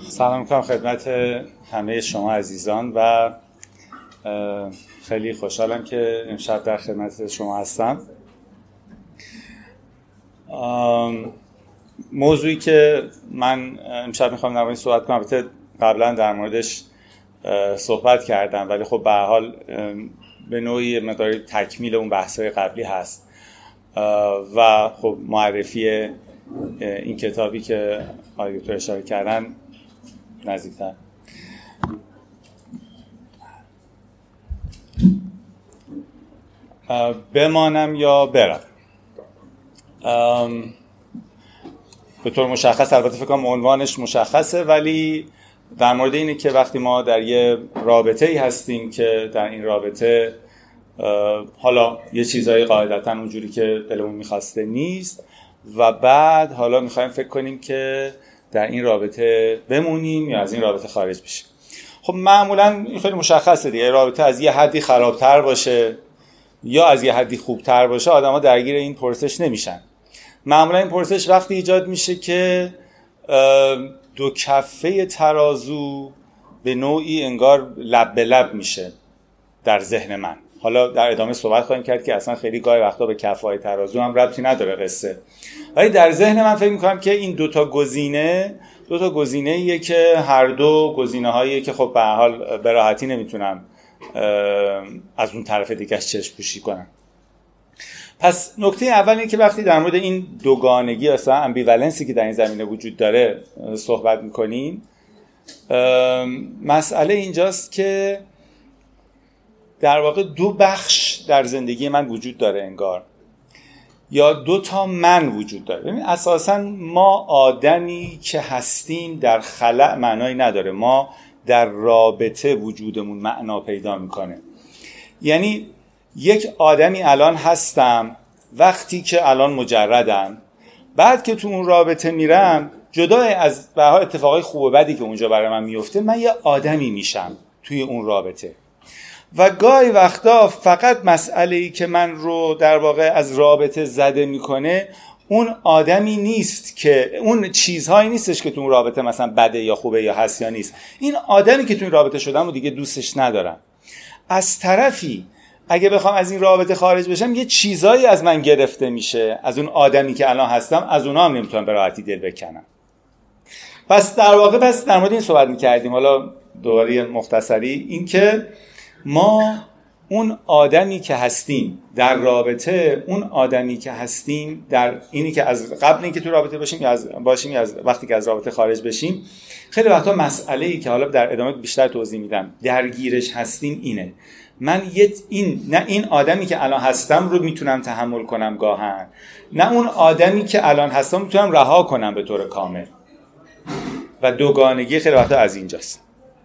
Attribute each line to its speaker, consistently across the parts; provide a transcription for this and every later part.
Speaker 1: سلام میکنم خدمت همه شما عزیزان و خیلی خوشحالم که امشب در خدمت شما هستم. موضوعی که من امشب میخوام در موردش صحبت کنم، البته قبلا در موردش صحبت کردم ولی خب به هر حال به نوعی مقداری تکمیل اون بحث‌های قبلی هست و خب معرفی این کتابی که آقای دکتر اشاره کردن نزدیکتر. بمانم یا برم؟ به طور مشخص، البته فکر کنم عنوانش مشخصه، ولی در مورد اینه که وقتی ما در یه رابطه‌ای هستیم که در این رابطه حالا یه چیزایی قاعدتاً اونجوری که دلمون می‌خواسته نیست و بعد حالا می‌خوایم فکر کنیم که در این رابطه بمونیم یا از این رابطه خارج بشیم. خب معمولاً این خیلی مشخصه دیگه، رابطه از یه حدی خرابتر باشه یا از یه حدی خوبتر باشه آدم‌ها درگیر این پرسش نمیشن. معمولا این پرسش وقتی ایجاد میشه که دو کفه ترازو به نوعی انگار لب به لب میشه در ذهن من. حالا در ادامه صحبت خواهیم کرد که اصلا خیلی گاهی وقتا به کفه‌های ترازو هم ربطی نداره قصه، ولی در ذهن من فکر میکنم که این دو تا گزینه‌ایه که هر دو گزینه‌هاییه که خب به هر حال به راحتی نمیتونم از اون طرف دیگه‌اش چشم پوشی کنم. پس نکته اول اینه که وقتی در مورد این دوگانگی اصلا امبیوالنسی که در این زمینه وجود داره صحبت میکنیم، مسئله اینجاست که در واقع دو بخش در زندگی من وجود داره انگار، یا دو تا من وجود داره. ببین اساساً ما آدمی که هستیم در خلأ معنایی نداره، ما در رابطه وجودمون معنا پیدا میکنه. یعنی یک آدمی الان هستم وقتی که الان مجردم، بعد که تو اون رابطه میرم جدای از به هر اتفاقای خوب و بدی که اونجا برای من میفته، من یه آدمی میشم توی اون رابطه و گاهی وقتا فقط مسئله‌ای که من رو در واقع از رابطه زده میکنه اون آدمی نیست، که اون چیزهایی نیستش که تو اون رابطه مثلا بده یا خوبه یا هست یا نیست. این آدمی که تو این رابطه شدم و دیگه دوستش ندارم. از طرفی اگه بخوام از این رابطه خارج بشم یه چیزایی از من گرفته میشه، از اون آدمی که الان هستم، از اونها هم نمیتونم به راحتی دل بکنم. پس در واقع در مورد این صحبت میکردیم. حالا دوباره مختصری این که ما اون آدمی که هستیم در رابطه، اون آدمی که هستیم در اینی که از قبل اینکه تو رابطه باشیم یا از وقتی که از رابطه خارج بشیم، خیلی وقتا مسئله‌ای که حالا در ادامه بیشتر توضیح میدم درگیرش هستیم اینه: من نه این آدمی که الان هستم رو میتونم تحمل کنم گاهن، نه اون آدمی که الان هستم میتونم رها کنم به طور کامل. و دوگانگی خیلی وقتا از اینجاست.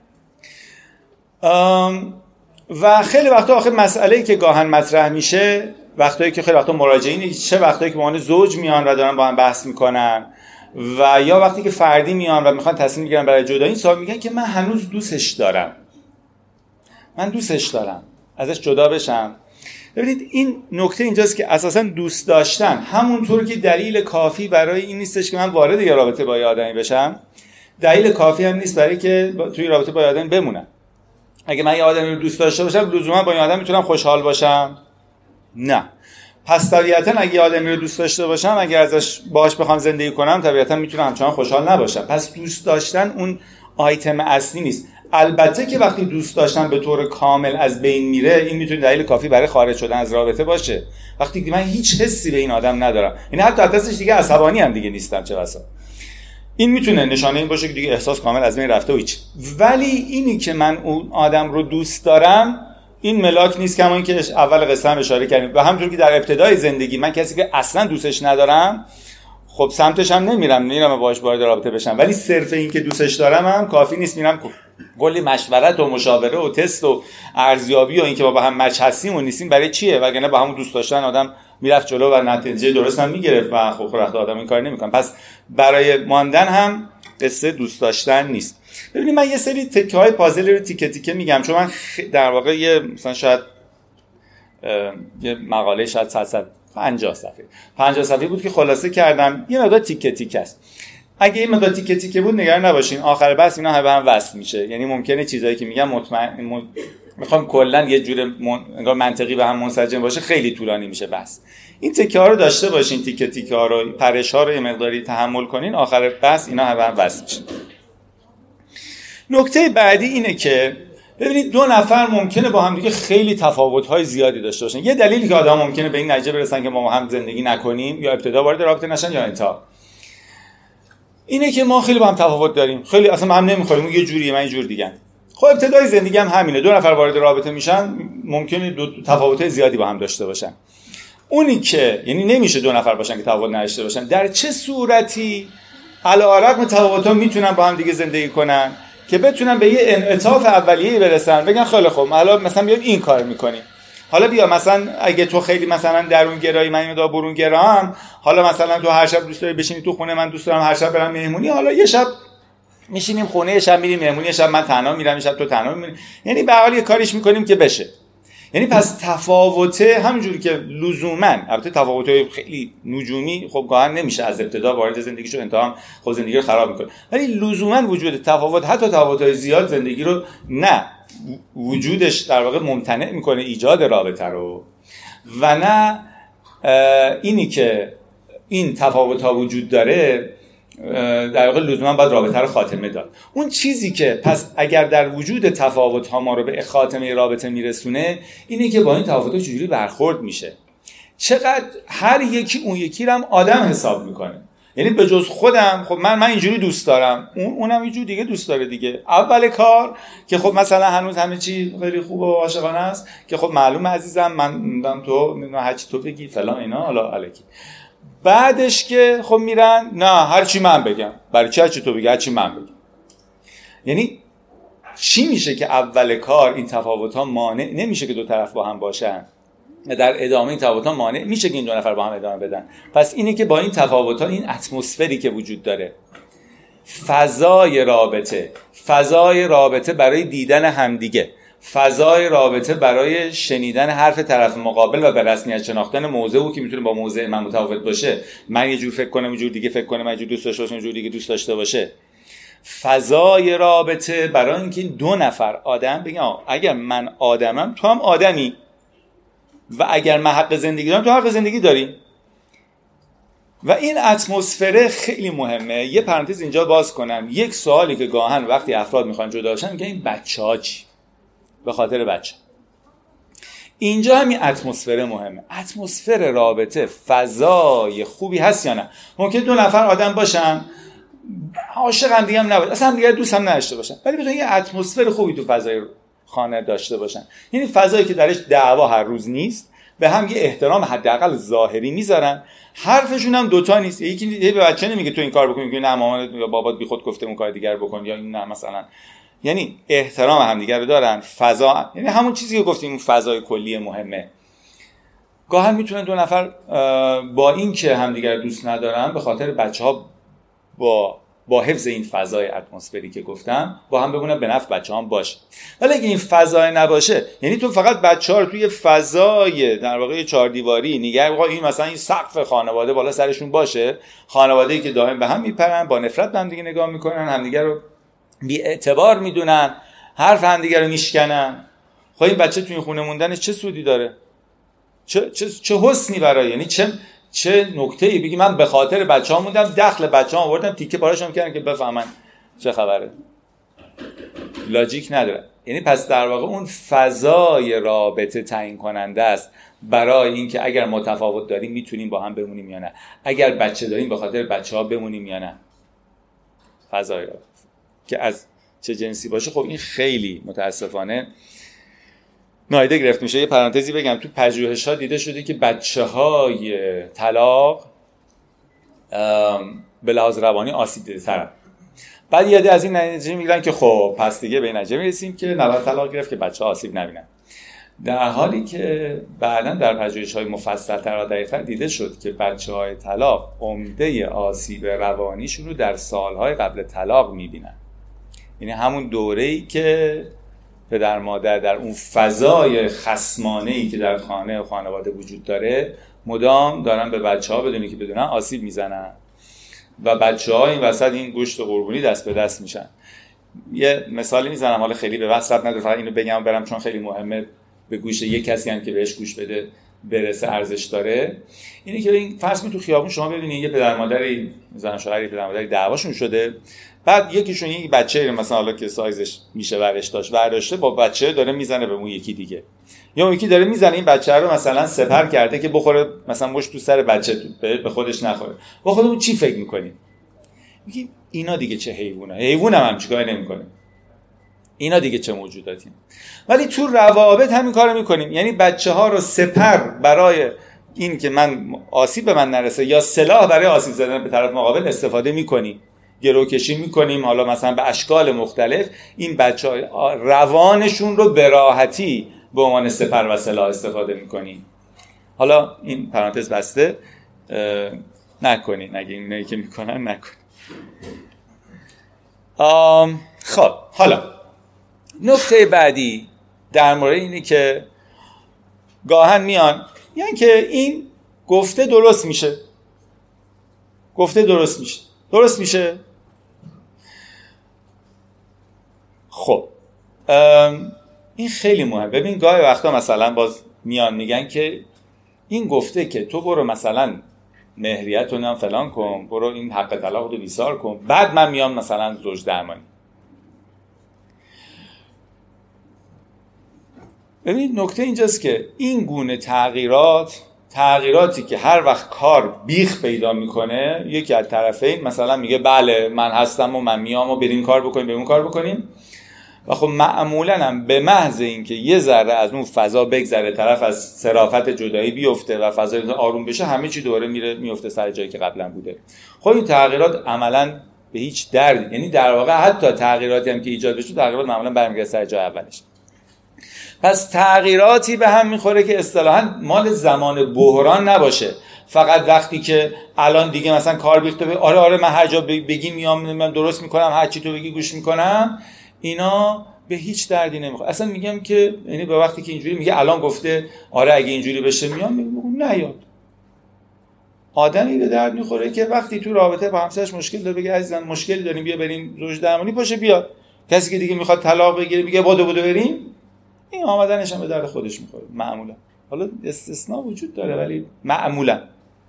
Speaker 1: و خیلی وقتا آخر مسئله‌ای که گاهن مطرح میشه، وقتایی که خیلی وقتا مراجعین، چه وقتایی که با عنوان زوج میان و دارن با هم بحث میکنن و یا وقتی که فردی میان و میخوان تصمیم بگیرن برای جدایی، سوال میگن که من هنوز دوستش دارم، من دوستش دارم، ازش جدا بشم. ببینید این نکته اینجاست که اساساً دوست داشتن همونطور که دلیل کافی برای این نیستش که من وارد یه رابطه با یه آدمی بشم، دلیل کافی هم نیست برای که توی رابطه با یه آدمی بمونم. اگه من یه آدمی رو دوست داشته باشم لزوما با این آدم میتونم خوشحال باشم؟ نه. پس طبیعتاً اگه یه آدمی رو دوست داشته باشم، اگه ازش باهاش بخوام زندگی کنم، طبیعتاً میتونم همچنان خوشحال نباشم. پس دوست داشتن اون آیتم اصلی نیست. البته که وقتی دوست داشتن به طور کامل از بین میره، این میتونه دلیل کافی برای خارج شدن از رابطه باشه. وقتی که من هیچ حسی به این آدم ندارم، یعنی حتی دستش دیگه عصبانی هم دیگه نیستم، چه بسا، این میتونه نشانه این باشه که دیگه احساس کامل از بین رفته و هیچ. ولی اینی که من اون آدم رو دوست دارم، این ملاک نیست، کما اینکه اول قصه هم اشاره کردیم. و همونطور که در ابتدای زندگی من کسی که اصلا دوستش ندارم، خب سمتش هم نمیرم باهاش وارد رابطه بشم، ولی صرف این که دوستش دارم هم کافی نیست. میرم کلی مشورت و مشاوره و تست و ارزیابی و اینکه با هم مچ هستیم و نیستیم برای چیه؟ وگرنه با همون دوست داشتن آدم میرفت جلو و نتیجه درست هم میگرفت و خب وقت آدم این کار نمیکنه. پس برای ماندن هم قصه دوست داشتن نیست. ببینید من یه سری تکه های پازل رو تیکه تیکه میگم، چون من در واقع مثلا شاید یه مقاله شاید 50 صفحه بود که خلاصه کردم، یه مقدار تیکه تیکه است. اگه این مقدار تیکه تیکه بود نگران نباشین، آخر بس اینا به هم وصل میشه. یعنی ممکنه چیزایی که میگم میخوام کلا یه جور انگار منطقی به هم منسجم باشه، خیلی طولانی میشه بس. این تیکه ها رو داشته باشین، تیکه تیکه ها رو، پرش ها رو یه مقداری تحمل کنین، آخر بس اینا به هم وصل میشه. نکته بعدی اینه که ببینید دو نفر ممکنه با هم دیگه خیلی تفاوت‌های زیادی داشته باشن. یه دلیلی که آدم ممکنه به این نتیجه برسن که ما هم زندگی نکنیم یا ابتدا وارد رابطه نشن یا انتها، اینه که ما خیلی با هم تفاوت داریم، خیلی اصلا هم نمی‌خوریم، یه جوریه من یه جور دیگه. خب ابتدای زندگی هم همینه، دو نفر وارد رابطه میشن ممکنه دو تفاوت‌های زیادی با هم داشته باشن. اونی که یعنی نمیشه دو نفر باشن که تفاوت نداشته باشن. در چه صورتی علی‌رغم تفاوت‌ها میتونن با هم دیگه زندگی کنن که بتونن به یه انعطاف اولیه‌ای برسن، بگن خیلی خوب حالا مثلا بیام این کار می‌کنیم، حالا بیا مثلا اگه تو خیلی مثلا درون گرایی، من اینو برون گرام، حالا مثلا تو هر شب دوست داری بشینی تو خونه، من دوست دارم هر شب برم مهمونی، حالا یه شب میشینیم خونه، یه شب میریم مهمونی، یه شب من تنها میرم، یه شب تو تنها میری، یعنی به هر حال یه کاریش می‌کنیم که بشه. یعنی پس تفاوته همونجوری که لزوما، البته تفاوت‌های خیلی نجومی خب گاهن نمیشه از ابتدا وارد زندگی شو، انتها خب زندگی رو خراب میکنه، ولی لزوما وجود تفاوت، حتی تفاوت‌های زیاد، زندگی رو نه وجودش در واقع ممتنع میکنه ایجاد رابطه رو، و نه اینی که این تفاوت‌ها وجود داره در واقع لزوما باید رابطه رو خاتمه داد. اون چیزی که پس اگر در وجود تفاوت‌ها ما رو به خاتمه رابطه میرسونه، اینه که با این تفاوت‌ها چجوری برخورد میشه، چقدر هر یکی اون یکی رو هم آدم حساب میکنه. یعنی به جز خودم، خب من اینجوری دوست دارم، اونم یه جور دیگه دوست داره دیگه. اول کار که خب مثلا هنوز همه چی خیلی خوب و عاشقانه است، که خب معلومه عزیزم من تو هر چی تو بگی فلان اینا، حالا الکی. بعدش که خب میرن نه هر چی من بگم، برای چی هر چی تو بگی، هر چی من بگم. یعنی چی میشه که اول کار این تفاوت‌ها مانع نمیشه که دو طرف با هم باشن، در ادامه این تفاوت‌ها مانع میشه که این دو نفر با هم ادامه بدن. پس اینه که با این تفاوت‌ها، این اتمسفری که وجود داره، فضای رابطه برای دیدن همدیگه، فضای رابطه برای شنیدن حرف طرف مقابل و به رسمیت شناختن موضوعی که میتونه با موضوع من متفاوت باشه، من یه جور فکر کنم، یه جور دیگه فکر کنم، من یه جور دوست داشته باشم، یه جور دیگه دوست داشته باشه. فضای رابطه برای اینکه دو نفر آدم بگن اگر من آدمم تو هم آدمی، و اگر من حق زندگی دارم تو حق زندگی داری. و این اتمسفر خیلی مهمه. یه پرانتز اینجا باز کنم، یک سوالی که گاهن وقتی افراد میخوان جدا بشن میگن این بچه‌ها چی؟ به خاطر بچه. اینجا همین اتمسفر مهمه. اتمسفر رابطه فضای خوبی هست یا نه؟ ممکن دو نفر آدم باشن عاشق هم دیگه هم نباشن، اصلا هم دیگه دوست هم نداشته باشن، ولی بتونن یه اتمسفر خوبی تو فضای خانه داشته باشن. یعنی فضایی که درش دعوا هر روز نیست، به هم یه احترام حداقل ظاهری میذارن، حرفشون هم دوتا نیست، یکی به بچه نمیگه تو این کار بکن، میگه نه مامانت یا بابات بیخود گفته اون کار دیگر بکن، یا این نه مثلا. یعنی احترام همدیگه رو دارن، فضا، یعنی همون چیزی که گفتیم اون فضای کلی مهمه. گاهن میتونن دو نفر با این که همدیگه رو دوست ندارن به خاطر بچه‌ها با حفظ این فضای اتمسفری که گفتم با هم بمونن، به نفع بچه‌ها هم باشه. ولی اگه این فضای نباشه، یعنی تو فقط بچه‌ها رو توی فضای در واقع چهار دیواری نگه، این مثلا این سقف خانواده بالا سرشون باشه، خانواده‌ای که دائم به هم میپرن، با نفرت به هم دیگه نگاه میکنن، همدیگه رو بی اعتبار میدونن، حرف همدیگه رو میشکنن، خب این بچه توی خونه موندنش چه سودی داره؟ چه حسنی برای، یعنی چه نکته‌ای بگی من به خاطر بچه‌ها موندم، دخل بچه‌ها آوردم، تیکه پاره‌شون کردن که بفهمن چه خبره. لاجیک نداره. یعنی پس در واقع اون فضای رابطه تعیین کننده است برای اینکه اگر متفاوت داریم میتونیم با هم بمونیم یا نه، اگر بچه داریم به خاطر بچه‌ها بمونیم یا نه. فضای رابطه که از چه جنسی باشه، خب این خیلی متاسفانه نادیده گرفته میشه. یه پرانتزی بگم، تو پژوهش‌ها دیده شده که بچه‌های طلاق به لحاظ روانی آسیب دیده‌ترن. بعد یه عده از این نتیجه میگیرن که خب پس دیگه به این نتیجه میرسیم که نباید طلاق گرفت که بچه‌ها آسیب نبینن، در حالی که بعداً در پژوهش‌های مفصل‌تر و دقیق‌تر دیده شد که بچه‌های طلاق عمده آسیب روانیشون رو در سال‌های قبل طلاق می‌بینن. یعنی همون دوره‌ای که پدر مادر در اون فضای خصمانه‌ای که در خانه و خانواده وجود داره مدام دارن به بچه‌ها بدونی که بدونن آسیب میزنن و بچه‌ها این وسط این گوشت قربونی دست به دست میشن. یه مثالی میزنم، حالا خیلی به وسط نداره، فقط اینو بگم برم چون خیلی مهمه، به گوش یک کسی هم که بهش گوش بده برسه ارزش داره. اینه که این فرض کنید تو خیابون شما ببینید یه پدر مادری، زن و شوهر، پدر مادری دعواشون شده، بعد یکیشون یک بچه مثلا حالا که سایزش میشه ورش داشت برداشته با بچه داره میزنه به اون یکی دیگه، یا اون یکی داره میزنه این بچه رو مثلا سپر کرده که بخوره مثلا مشت تو سر بچه به خودش نخوره. با خودمون چی فکر میکنیم؟ میگیم اینا دیگه چه حیوانه، حیوان هم چیکار نمیکنه، اینا دیگه چه موجوداتی. ولی تو روابط همین کارو میکنیم، یعنی بچه‌ها رو سپر برای این که من آسیب به من نرسه یا سلاح برای آسیب زدن به طرف مقابل استفاده میکنیم، گروکشی میکنیم، حالا مثلا به اشکال مختلف. این بچه‌ها روانشون رو به راحتی به عنوان سپر و سلاح استفاده میکنیم. حالا این پرانتز بسته، نکنین، اگه اینایی که میکنن نکنین. خب حالا نکته بعدی در مورد اینه که گاهن میان یعنی که این گفته درست میشه، درست میشه. خب این خیلی مهمه. ببین گاهی وقتا مثلا باز میان میگن که این گفته که تو برو مثلا مهریت رو فلان کن، برو این حق طلاق رو بیثار کن، بعد من میام مثلا زوج درمانی. ببینید نکته اینجاست که این گونه تغییراتی که هر وقت کار بیخ پیدا میکنه، یکی از طرفین مثلا میگه بله من هستم و من میام و بریم کار بکنیم، بریم کار بکنیم، و خب معمولا هم به محض اینکه یه ذره از اون فضا بگذره، طرف از صرافت جدایی بیفته و فضا آروم بشه، همه چی دوباره میفته سر جایی که قبلا بوده. خب این تغییرات عملا به هیچ دردی، یعنی در واقع حتی تغییراتی هم که ایجاد بشه، تغییرات معمولا برمیگرده سر جای اولش. پس تغییراتی به هم میخوره که اصطلاحاً مال زمان بحران نباشه، فقط وقتی که الان دیگه مثلا کار بیخته آره من هر جا بگی میام، من درست میکنم، هر چی تو بگی گوش میکنم، اینا به هیچ دردی نمیخوره. اصلا میگم که یعنی به وقتی که اینجوری میگه الان گفته آره اگه اینجوری بشه میام، میگم نه یاد. آدمی به درد میخوره که وقتی تو رابطه با همسرش مشکل داره بگه عزیزم مشکلی داریم بیا بریم زوج درمانی، باشه بیا. کسی که دیگه میخواد طلاق بگیره میگه بدو بریم، این آمدنش هم به درد خودش میخوره معمولا. حالا استثناء وجود داره ولی معمولا.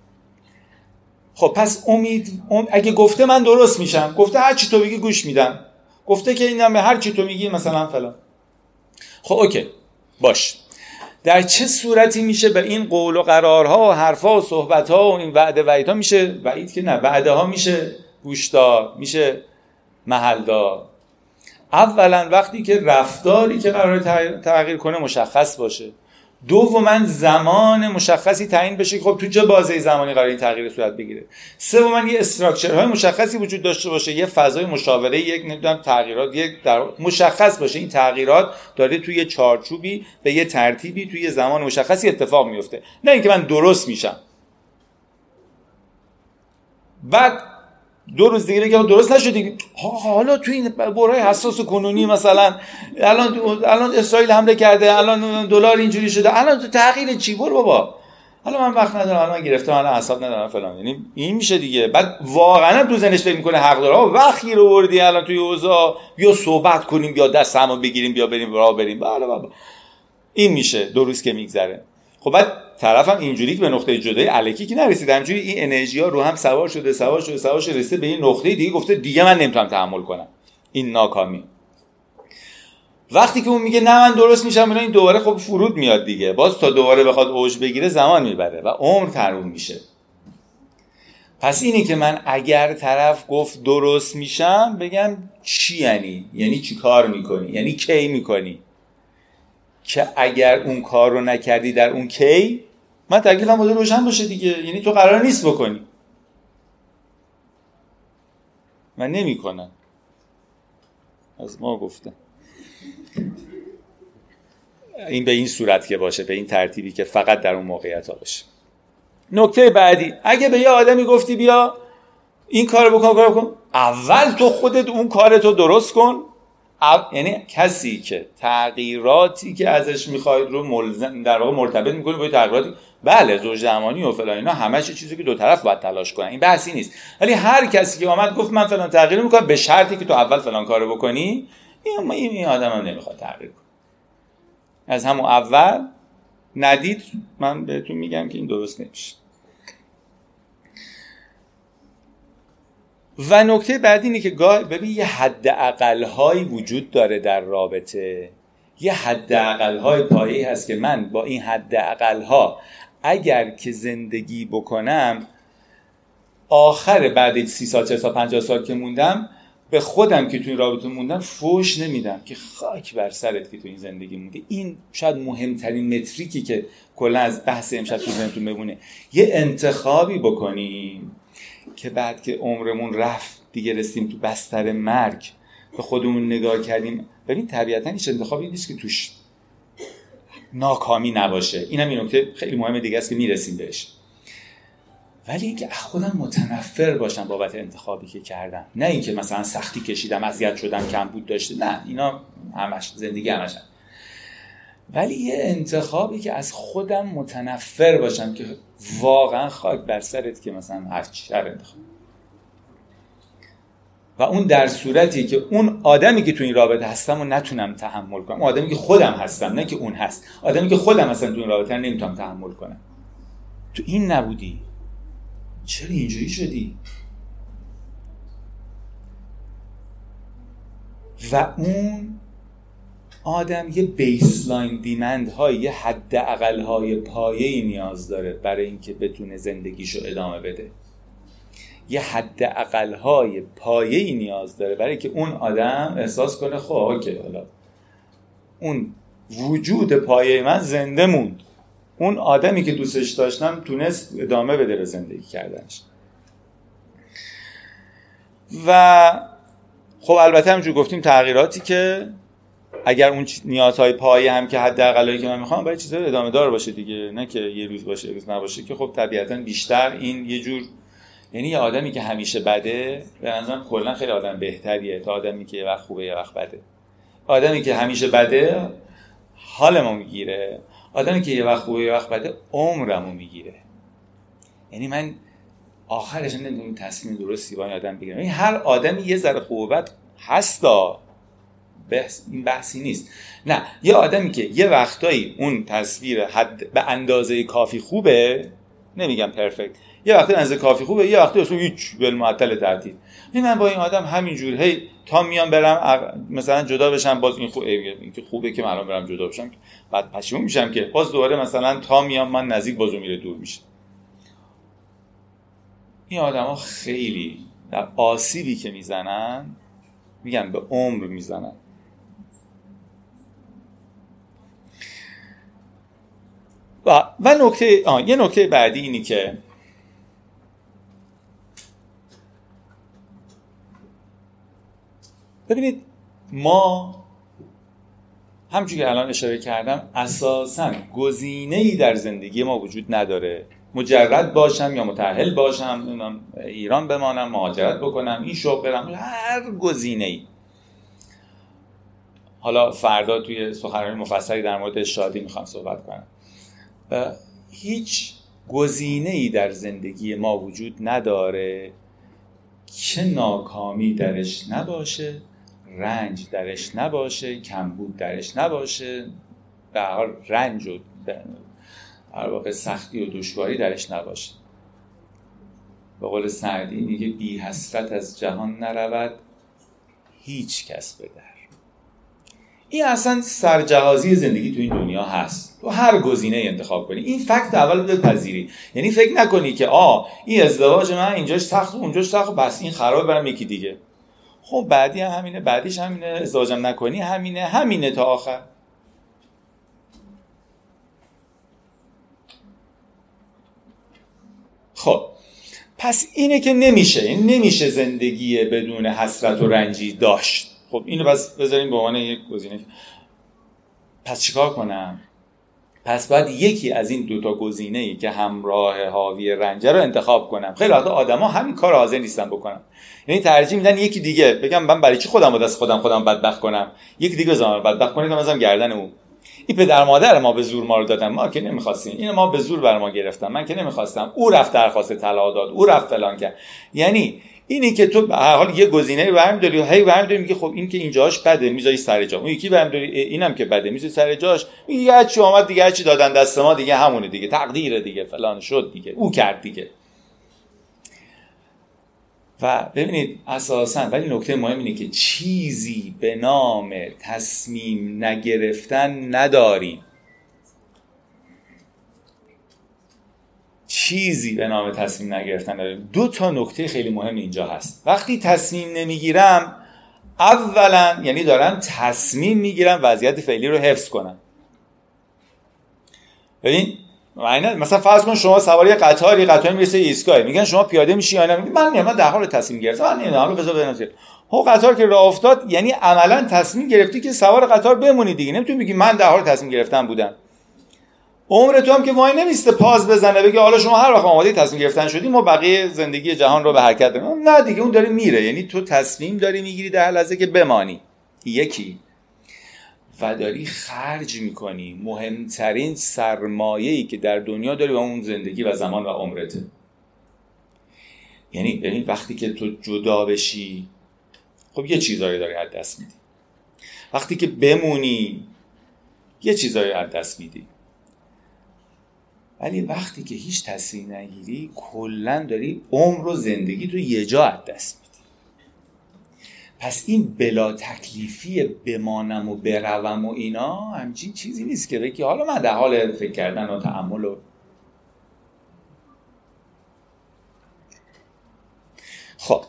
Speaker 1: خب پس اگه گفته من درست میشم، گفته هر چی تو بگی گوش میدم، گفته که اینم هر چی تو میگی مثلا فلان، خب اوکی باش. در چه صورتی میشه به این قول و قرارها و حرفا و صحبتها و این وعده وعیدها میشه وعید که نه، وعده ها میشه گوشدار، میشه محلدار؟ اولا وقتی که رفتاری که قرار تغییر کنه مشخص باشه، دوما زمان مشخصی تعیین بشه که خب تو چه بازه زمانی قرار این تغییر صورت بگیره، سوما یه استراکچرهای مشخصی وجود داشته باشه، یه فضای مشاوره، یک نمیدونم تغییرات یک در مشخص باشه، این تغییرات داره توی یه چارچوبی به یه ترتیبی توی یه زمان مشخصی اتفاق میفته، نه اینکه من درست میشم بعد 2 روز دیگه بگم درست نشد. حالا تو این برای حساس و کنونی مثلا الان اسرائیل حمله کرده، الان دلار اینجوری شده، الان تو تغییر چی؟ برو بابا، حالا من وقت ندارم، الان من گرفتم، الان اعصاب ندارم فلان. یعنی این میشه دیگه. بعد واقعا تو ذهنش فکر میکنه حق داره، وقتی رو بردی الان توی اوضاع بیا صحبت کنیم، بیا دست همو بگیریم، بیا بریم راه بریم. بالا بابا این میشه 2 روز که میگذره. خب بعد طرفم اینجوری که به نقطه جدایی الکی که نرسید، همینجوری این انرژی ها رو هم سوار شده رسیده به این نقطه دیگه، گفته دیگه من نمیتونم تحمل کنم این ناکامی. وقتی که اون میگه نه من درست میشم، این دوباره خب فرود میاد دیگه، باز تا دوباره بخواد اوج بگیره زمان میبره و عمر تموم میشه. پس اینی که من اگر طرف گفت درست میشم بگم چی یعنی چی کار میکنی، یعنی کی میکنی، که اگر اون کار رو نکردی در اون کی، من تکلیفم باید روشن باشه دیگه، یعنی تو قرار نیست بکنی، من نمی کنم، از ما گفتم این به این صورت که باشه، به این ترتیبی که فقط در اون موقعیت ها باشه. نکته بعدی، اگه به یه آدمی گفتی بیا این کارو بکن، اول تو خودت اون کارتو درست کن. یعنی کسی که تغییراتی که ازش میخواید رو ملزم در واقع مرتبط میکنه با تغییراتی، بله زوج درمانی و فلان اینا همش چیزی که دو طرف باید تلاش کنن، این بحثی نیست. ولی هر کسی که اومد گفت من فلان تغییر میکنم به شرطی که تو اول فلان کارو بکنی، این آدمم نمیخواد تغییر کنه. از همون اول ندید، من بهتون میگم که این درست نمیشه. و نکته بعدی اینه که ببین یه حد اقل‌هایی وجود داره در رابطه، یه حد اقل‌های پایه‌ای هست که من با این حد اقل‌ها اگر که زندگی بکنم، آخر بعد 30 سال 40 سال 50 سال که موندم، به خودم که تو این رابطه موندم فوش نمیدم که خاک بر سرت که تو این زندگی موندی. این شاید مهمترین متریکی که کلا از بحث امشب تو ذهنتون بمونه. یه انتخابی بکنیم که بعد که عمرمون رفت دیگه رسیدیم تو بستر مرگ، به خودمون نگاه کردیم، ببین طبیعتاً هیچ انتخابی نیست که توش ناکامی نباشه. اینم این نکته خیلی مهمه دیگه است که میرسیم بهش. ولی اینکه خودم متنفر باشم بابت انتخابی که کردم، نه اینکه مثلا سختی کشیدم، اذیت شدم، کمبود داشته، نه اینا همش زندگی همش. ولی یه انتخابی که از خودم متنفر باشم که واقعا خاک بر سرت که مثلا هر انتخاب. و اون در صورتی که اون آدمی که تو این رابطه هستم رو نتونم تحمل کنم، آدمی که خودم هستم، نه که اون هست، آدمی که خودم هستم تو این رابطه نمیتونم تحمل کنم. تو این نبودی، چرا اینجوری شدی؟ و اون آدم یه بیسلاین دیمند های، یه حد اقل های پایه‌ای نیاز داره برای اینکه بتونه زندگیشو ادامه بده. یه حد اقل های پایه‌ای نیاز داره برای که اون آدم احساس کنه خب اوکی، حالا اون وجود پایه من زنده موند، اون آدمی که دوستش داشتم تونست ادامه بده به زندگی کردنش. و خب البته همونجور گفتیم تغییراتی که اگر اون نیازهای پایه هم که حداقلایی که من میخوام برای چیزای ادامه دار باشه دیگه، نه که یه روز باشه یه روز نباشه، که خب طبیعتاً بیشتر این یه جور، یعنی یه آدمی که همیشه بده به نظرم کلا خیلی آدم بهتریه تا آدمی که یه وقت خوبه یه وقت بده. آدمی که همیشه بده حالمو میگیره، آدمی که یه وقت خوبه یه وقت بده عمرمو میگیره. یعنی من آخرش نمیدونم تصمیم درستی با این آدم بگیرم. یعنی هر آدمی یه ذره خوب و بد هستا، این بحثی نیست. نه، یه آدمی که یه وقتایی اون تصویر حد به اندازه کافی خوبه، نمیگم پرفکت، یه وقتی اندازه کافی خوبه، یه وقتی اصلا هیچ بالمعطل تعطیل. من با این آدم همینجور هی تا میام برم مثلا جدا بشم، باز این خوبه که من الان برم جدا بشم، بعد پشیمون میشم که باز دوباره مثلا تا میام من نزدیک بازو میره دور میشه. این آدما خیلی در آسیبی که میزنن، میگن به عمر میزنن. و یه نکته بعدی اینی که ببینید ما همچون که الان اشاره کردم اساساً گزینه‌ای در زندگی ما وجود نداره. مجرد باشم یا متأهل باشم، ایران بمانم، مهاجرت بکنم، این شغل برم، هر گزینه‌ای. حالا فردا توی سخنرانی مفصلی در مورد شادی میخوام صحبت کنم. هیچ گزینه‌ای در زندگی ما وجود نداره که ناکامی درش نباشه، رنج درش نباشه، کمبود درش نباشه، به هر حال رنج و در واقع سختی و دشواری درش نباشه. به قول سعدی میگه بی حسرت از جهان نرود هیچ کس به در. این اصلا سرجهازی زندگی تو این دنیا هست. تو هر گزینه انتخاب کنی. این فکت اول بپذیری. یعنی فکر نکنی که این ازدواج من اینجاش سخت و اونجاش سخت، بس این خراب، برم یکی دیگه. خب بعدی هم همینه، بعدیش همینه، ازدواجم نکنی همینه تا آخر. خب پس اینه که نمیشه زندگی بدون حسرت و رنجی داشت. خب اینو بس بذاریم به عنوان یک گزینه. پس چیکار کنم؟ پس باید یکی از این دوتا گزینه‌ای که همراه حاوی رنجه رو انتخاب کنم. خیلی وقتا آدما همین کار حاضر نیستن بکنن. یعنی ترجیح میدن یکی دیگه، بگم من برای چی خودم با دست خودم بدبخت کنم، یکی دیگه بزنم بدبخت کنه که مثلا گردن اون. این پدر مادر ما به زور ما رو دادن، ما که نمیخواستیم، اینو ما به زور بر ما گرفتن، من که نمیخواستم، او رفت درخواست طلاق داد، او رفت فلان کرد. یعنی اینی که تو به هر حال یه گزینه برمی‌داری و هی برمی‌داری میگی خب این که اینجاش بده میذاری سر جا، اون یکی برمی‌داری اینم که بده میذاری سر جاش، دیگه هر چی اومد دیگه هر چی دادن دست ما دیگه همونه دیگه، تقدیره دیگه، فلان شد دیگه، او کرد دیگه. و ببینید اساساً ولی نکته مهم اینه که چیزی به نام تصمیم نگرفتن نداریم. چیزی به نام تصمیم نگرفتن نداریم. دو تا نکته خیلی مهم اینجا هست. وقتی تصمیم نمیگیرم، اولا یعنی دارم تصمیم میگیرم وضعیت فعلی رو حفظ کنم. ببین مثلا فرض کن شما سوار یه قطار میرسه ایستگاه، میگن شما پیاده میشی یا نه؟ میگی من در حال تصمیم گرفتم، من نمیدونم بذار ببینم. قطار که راه افتاد یعنی عملا تصمیم گرفتی که سوار قطار بمونی دیگه. نمیتونی بگی من در حال تصمیم گرفتن بودم. عمر تو هم که وای نمیسته پاز بزنه بگه حالا شما هر وقت آماده تصمیم گرفتن شدی ما بقیه زندگی جهان رو به حرکت داریم. نه دیگه، اون داره میره. یعنی تو تصمیم داری میگیری در لحظه که بمانی یکی و داری خرج میکنی مهمترین سرمایه‌ای که در دنیا داری و اون زندگی و زمان و عمرته. یعنی ببین وقتی که تو جدا بشی خب یه چیزایی داری از دست میدی، وقتی که بمونی یه چیزایی از دست میدی، ولی وقتی که هیچ تصمیم نگیری کلن داری عمر و زندگی تو یه جا از دست میدی. پس این بلا تکلیفی بمانم و بروم و اینا همچین چیزی نیست که بگی حالا من در حال فکر کردن و تأمل و خب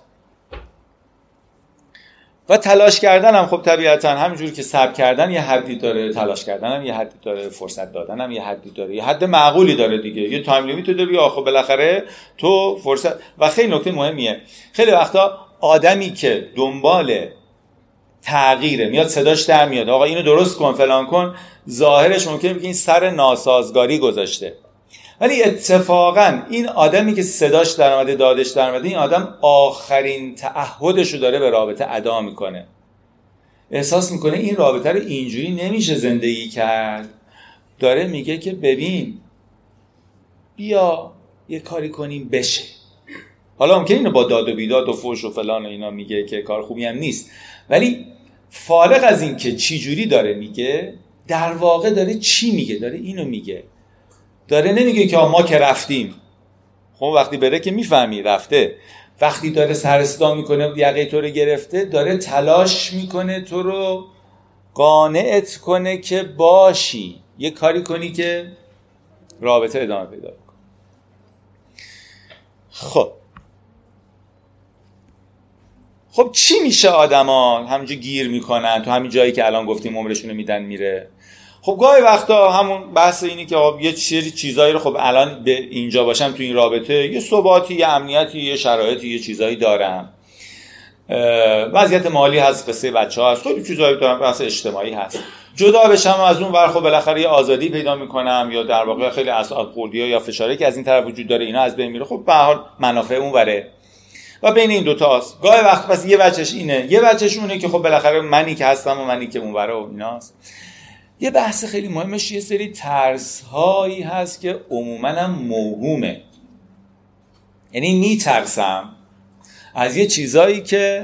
Speaker 1: و تلاش کردن هم خب طبیعتا همینجور که صبر کردن یه حدی داره، تلاش کردن هم یه حدی داره، فرصت دادن هم یه حدی داره، یه حد معقولی داره دیگه، یه تایم لیمیت داره. یا خب بالاخره تو فرصت. و خیلی نکته مهمیه، خیلی وقتا آدمی که دنبال تغییره میاد صداش در میاد آقا اینو درست کن فلان کن، ظاهرش ممکنه بگه این سر ناسازگاری گذاشته، ولی اتفاقا این آدمی که صداش در اومده دادش در اومده این آدم آخرین تعهدشو داره به رابطه ادا میکنه. احساس میکنه این رابطه رو اینجوری نمیشه زندگی کرد، داره میگه که ببین بیا یه کاری کنیم بشه. حالا ممکنه اینو با داد و بیداد و فوش و فلان و اینا میگه که کار خوبی هم نیست، ولی فارغ از این که چی جوری داره میگه، در واقع داره چی میگه؟ داره اینو میگه، داره نمیگه که ما که رفتیم. خب وقتی بره که میفهمی رفته. وقتی داره سر صدا میکنه یقه تو رو گرفته، داره تلاش میکنه تو رو قانعت کنه که باشی، یه کاری کنی که رابطه ادامه پیدا کنه. خب چی میشه آدما همینجا گیر میکنن تو همین جایی که الان گفتیم عمرشونو میدن میره؟ خب گاهی وقتا همون بحث اینی که یه چیزایی رو خب الان به اینجا باشم تو این رابطه یه ثباتی، یه امنیتی، یه شرایطی، یه چیزایی دارم، وضعیت مالی هست، قصه بچه‌ها هست، خیلی چیزایی دارم، بحث اجتماعی هست. جدا بشم از اون ور خب بالاخره یه آزادی پیدا میکنم، یا در واقع خیلی اعصاب خوردی‌ها یا فشاری که از این طرف وجود داره اینا از بین میره. خب به هر حال منافع اون وره و بین این دو تاست. گاهی وقت پس یه بچش اینه، یه بچش اونه که خب بالاخره منی که هستم و منی که اون وره و ایناست. یه بحث خیلی مهمش یه سری ترس هایی هست که عموما هم موهومه، یعنی میترسم از یه چیزایی که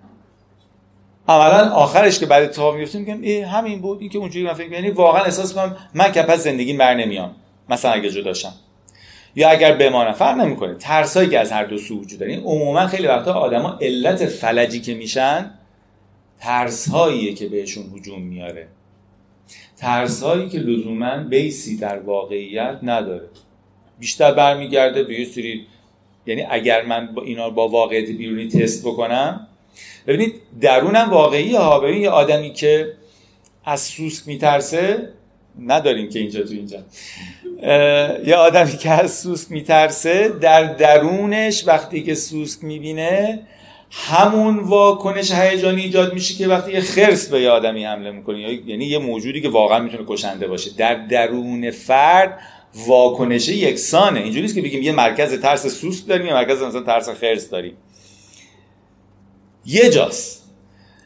Speaker 1: عملا آخرش که بعد اتفاق میفته میگم همین بود، این که اونجوری من فکر، یعنی واقعا احساس میکنم من که پس زندگیم بر نمیام، مثلا اگه جداشم یا اگر بمانم فرق نمیکنه. ترسایی که از هر دو سو وجود داره. این عموما خیلی وقتا آدما علت فلجی که میشن ترس‌هاییه که بهشون هجوم میاره، ترس‌هایی که لزوماً بیسی در واقعیت نداره، بیشتر برمیگرده به یه سری، یعنی اگر من با اینا با واقعیت بیرونی تست بکنم، ببینید درونم واقعیه ها. ببین یه آدمی که از سوسک میترسه، نداریم که اینجا تو اینجا، یه آدمی که از سوسک میترسه در درونش وقتی که سوسک میبینه همون واکنش هیجانی ایجاد میشه که وقتی یه خرس به یه آدمی حمله میکنه، یعنی یه موجودی که واقعا میتونه کشنده باشه، در درون فرد واکنش یکسانه. اینجوری نیست که بگیم یه مرکز ترس سوسک داریم یه مرکز مثلا ترس خرس داریم، یه جاست.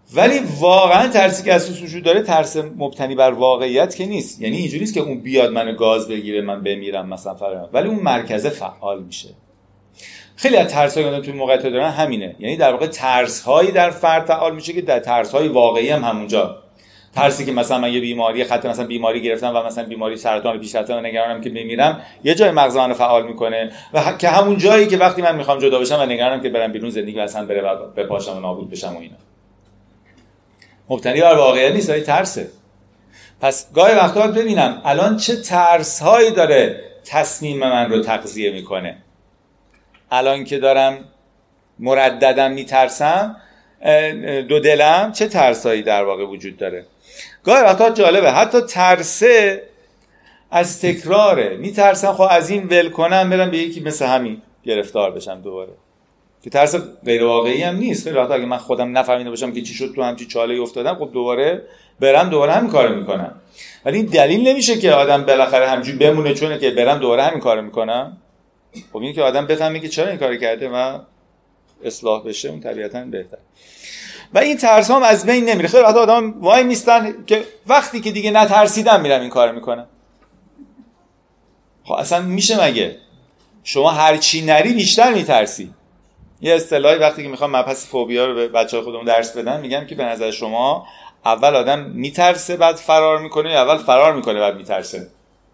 Speaker 1: ولی واقعا ترسی که اساس وجود داره ترس مبتنی بر واقعیت که نیست. یعنی اینجوری نیست که اون بیاد منو گاز بگیره من بمیرم مثلا فرام، ولی اون مرکزه فعال میشه. خیلی از ترس‌هایی که توی موقعیت دارن همینه، یعنی در واقع ترس‌هایی در فرد فعال میشه که در ترس‌های واقعی هم همونجا. ترسی که مثلا من یه بیماری خط مثلا بیماری گرفتم و مثلا بیماری سرطان پیش رفته و نگرانم که بمیرم، یه جای مغز منو فعال میکنه و که همون جایی که وقتی من میخوام جدا بشم و نگرانم که برم بیرون زندگی اصلا بره و بپاشم و نابود بشم و اینا. مبتنی بر واقعیت نیست، ولی ترسه. پس گاهی وقتا ببینم الان چه ترس‌هایی داره تصمیم من رو تغذیه میکنه. الان که دارم مرددم میترسم، دو دلم چه ترسایی در واقع وجود داره. گاهی وقتا جالبه حتی ترسه از تکراره. میترسم خب از این ول کنم برم به یکی مثل همین گرفتار بشم دوباره، که ترس غیر واقعی هم نیست. خیلی وقتا اگه من خودم نفهمیده باشم که چی شد تو همچین چاله‌ای افتادم، خب دوباره همین کارو میکنم. ولی این دلیل نمیشه که آدم بالاخره همینجوری بمونه چونه که برم دوباره همین کارو میکنم. خب این که آدم بفهمه که چرا این کارو کرده و اصلاح بشه، اون طبیعتاً بهتر. و این ترس هم از بین نمیره. خیلی وقتا آدم وای میستن که وقتی که دیگه نترسیدم میرم این کارو میکنم. خب اصلا میشه مگه شما هر چی نری بیشتر میترسی؟ یه اصطلاحی وقتی که میخوام مبحث فوبیا رو به بچه‌ها خودمون درس بدم میگم که به نظر شما اول آدم میترسه بعد فرار میکنه یا اول فرار میکنه بعد میترسه؟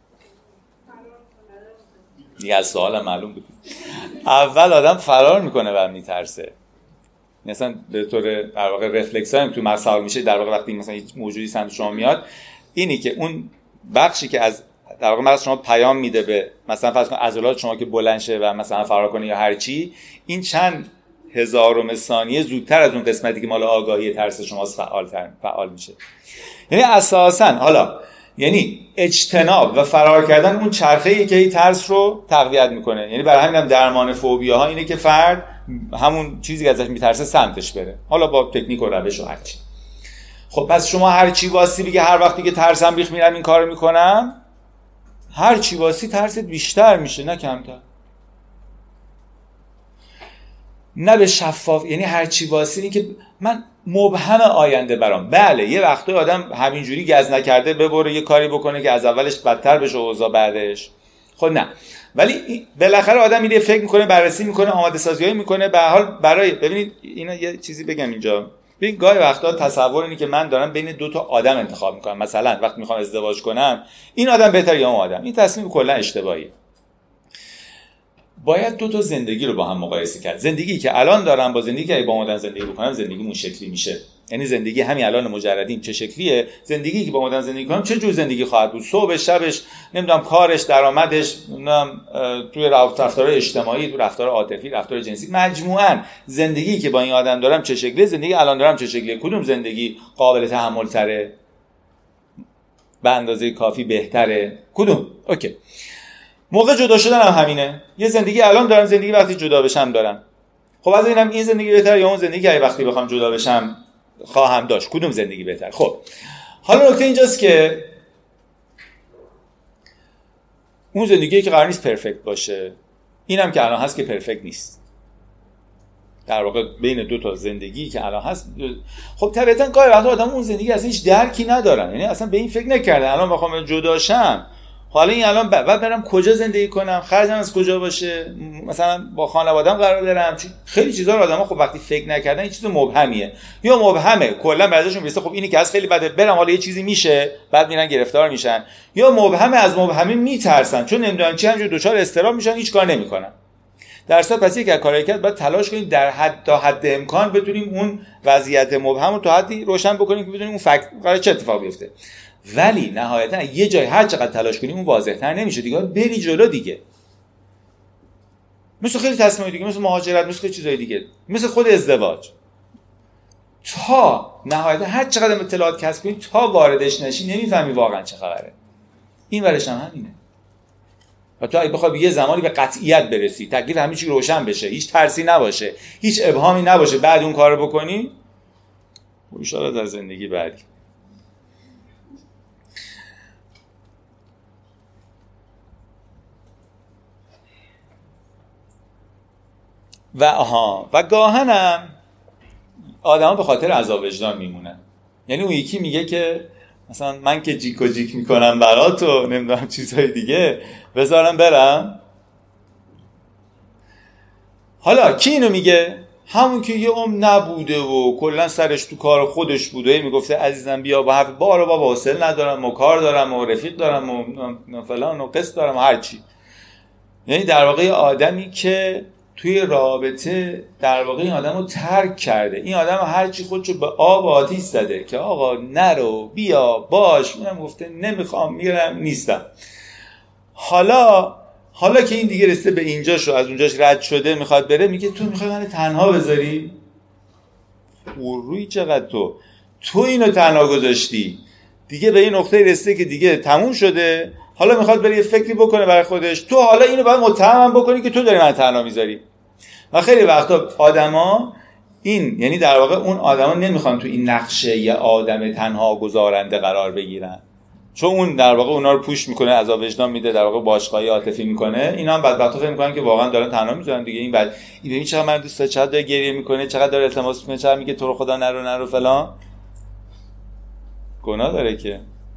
Speaker 1: دیگه از سوالم معلوم بود. اول آدم فرار میکنه بعد میترسه. مثلا به طور در واقع رفلکس هم تو مسائل میشه. در واقع وقتی مثلا هیچ موجودی سمت شما میاد، اینی که اون بخشی که از در واقع مغز شما پیام میده به مثلا فرض کن عضلات شما که بلند شه و مثلا فرار کنه یا هر چی، این چند هزارم ثانیه زودتر از اون قسمتی که مال آگاهی ترس شماست فعال میشه. یعنی اساساً حالا یعنی اجتناب و فرار کردن اون چرخه‌ای که این ترس رو تقویت میکنه. یعنی برای همین هم درمان فوبیاها اینه که فرد همون چیزی که ازش میترسه سمتش بره، حالا با تکنیک و روش و هر چی. خب پس شما هر چی واسه بگی هر وقتی که ترسم ریخ میرم این کارو میکنم، هر چی واسه ترست بیشتر میشه نه کمتر. نه به شفاف، یعنی هر چی واسه این که من مبهم آینده برام. بله یه وقتی آدم همینجوری گز نکرده ببره یه کاری بکنه که از اولش بدتر بشه اوضاع بعدش، خب نه، ولی بالاخره آدم میره فکر میکنه، بررسی میکنه، آماده سازیایی میکنه. به هر حال برای ببینید اینا یه چیزی بگم اینجا. ببین گاهی وقتا تصور اینه که من دارم بین دو تا آدم انتخاب میکنم. مثلا وقتی میخوام ازدواج کنم این آدم بهتره یا اون آدم. این تصمیم کلا اشتباهیه. باید دو تا زندگی رو با هم مقایسه کرد. زندگی که الان دارم با زندگی که با مدرن زندگی بکنم، زندگیمون شکلی میشه. یعنی زندگی همین الان مجردیم چه شکلیه، زندگی که با مدرن زندگی کنم چه جور زندگی خواهد بود. صبح شبش نمیدونم، کارش، درآمدش، نمیدونم توی رفتار اجتماعی، تو رفتار عاطفی، رفتار جنسی، مجموعاً زندگی که با این آدم دارم چه شکلیه، زندگی الان دارم چه شکلیه، کدوم زندگی قابل تحمل تره، به اندازه کافی بهتره، کدوم. اوکی. موقع جدا شدن هم همینه. یه زندگی الان دارم، زندگی وقتی جدا بشم دارم. خب از اینم این زندگی بهتره یا اون زندگی که وقتی بخوام جدا بشم خواهم داشت، کدوم زندگی بهتره؟ خب حالا نکته اینجاست که اون زندگی که قرار نیست پرفکت باشه، اینم که الان هست که پرفکت نیست. در واقع بین دو تا زندگی که الان هست، خب طبیعتاً گاهی وقتا آدم اون زندگی اصلا هیچ درکی ندارن، یعنی اصلا به این فکر نکردن الان بخوام جدا شم، حالا این الان بعد برم کجا زندگی کنم، خرجم از کجا باشه، مثلا با خانواده‌ام قرار دارم، خیلی چیزا رو آدم‌ها خب وقتی فکر نکردن این چیز مبهمیه یا مبهمه کلا براشون میرسه خب اینی که از خیلی بده برم حالا یه چیزی میشه، بعد میرن گرفتار میشن، یا مبهمه از مبهمی میترسن چون نمیدونن چی، همینجور دچار اضطراب میشن، هیچ کار نمیکنن. در اصل پس یک کاری کرد باید تلاش کنیم در حد تا حد امکان بتونیم اون وضعیت مبهم رو تا حدی روشن بکنیم که بدونیم اون فکت قراره چه اتفاقی بیفته. ولی نهایتا یه جای هر چقدر تلاش کنیم اون واضح‌تر نمیشه دیگه، بری جلو دیگه. مثل خیلی تصمیمای دیگه، مثل مهاجرت، مثل چیزای دیگه، مثل خود ازدواج، تا نهایتا هر چقدر اطلاعات کسب کنی تا واردش نشی نمیفهمی واقعا چه خبره. این ورش هم همینه. و تو اگه بخوای یه زمانی به قطعیت برسی، تکلیف همه چی روشن بشه، هیچ ترسی نباشه، هیچ ابهامی نباشه، بعد اون کارو بکنی، ان شاءالله در زندگی بعدی. و گاهنم آدما به خاطر عذاب وجدان میمونن. یعنی اون یکی میگه که مثلا من که جیک و جیک میکنم براتو، نمیدونم چیزهای دیگه، بذارم برم. حالا کی اینو میگه؟ همون که یه نبوده و کلا سرش تو کار خودش بوده، میگفته عزیزم بیا با حرف بابا حوصله ندارم و کار دارم و رفیق دارم و فلان و قصه دارم و هر چی. یعنی در واقع آدمی که توی رابطه در واقع این آدمو ترک کرده. این آدم هر چی خودشو به آب و آتیش زده که آقا نرو بیا باش، اونم گفته نمیخوام میرم نیستم. حالا که این دیگه رسیده به اینجاش و از اونجاش رد شده میخواد بره، میگه تو میخوای من تنها بذاری؟ روی چقدر تو اینو تنها گذاشتی، دیگه به این نقطه رسیده که دیگه تموم شده. حالا میخواد بره یه فکری بکنه برای خودش. تو حالا اینو باید متهم بکنی که تو داری من تنها میذاری. و خیلی وقتا آدما این، یعنی در واقع اون آدما نمیخوان تو این نقشه یه آدم تنها گذارنده قرار بگیرن، چون اون در واقع اونا رو پوش میکنه، عذاب وجدان میده، در واقع باشگاهی عاطفی میکنه. اینا هم بدبختا فکر میکنن که واقعا دارن تنها میذارن دیگه. این بعد این چقدر من دوست دارم، چقدر داره گریه میکنه، چقدر داره التماس میکنه، چقدر میگه تو رو خدا نرو فلان. گناه داره که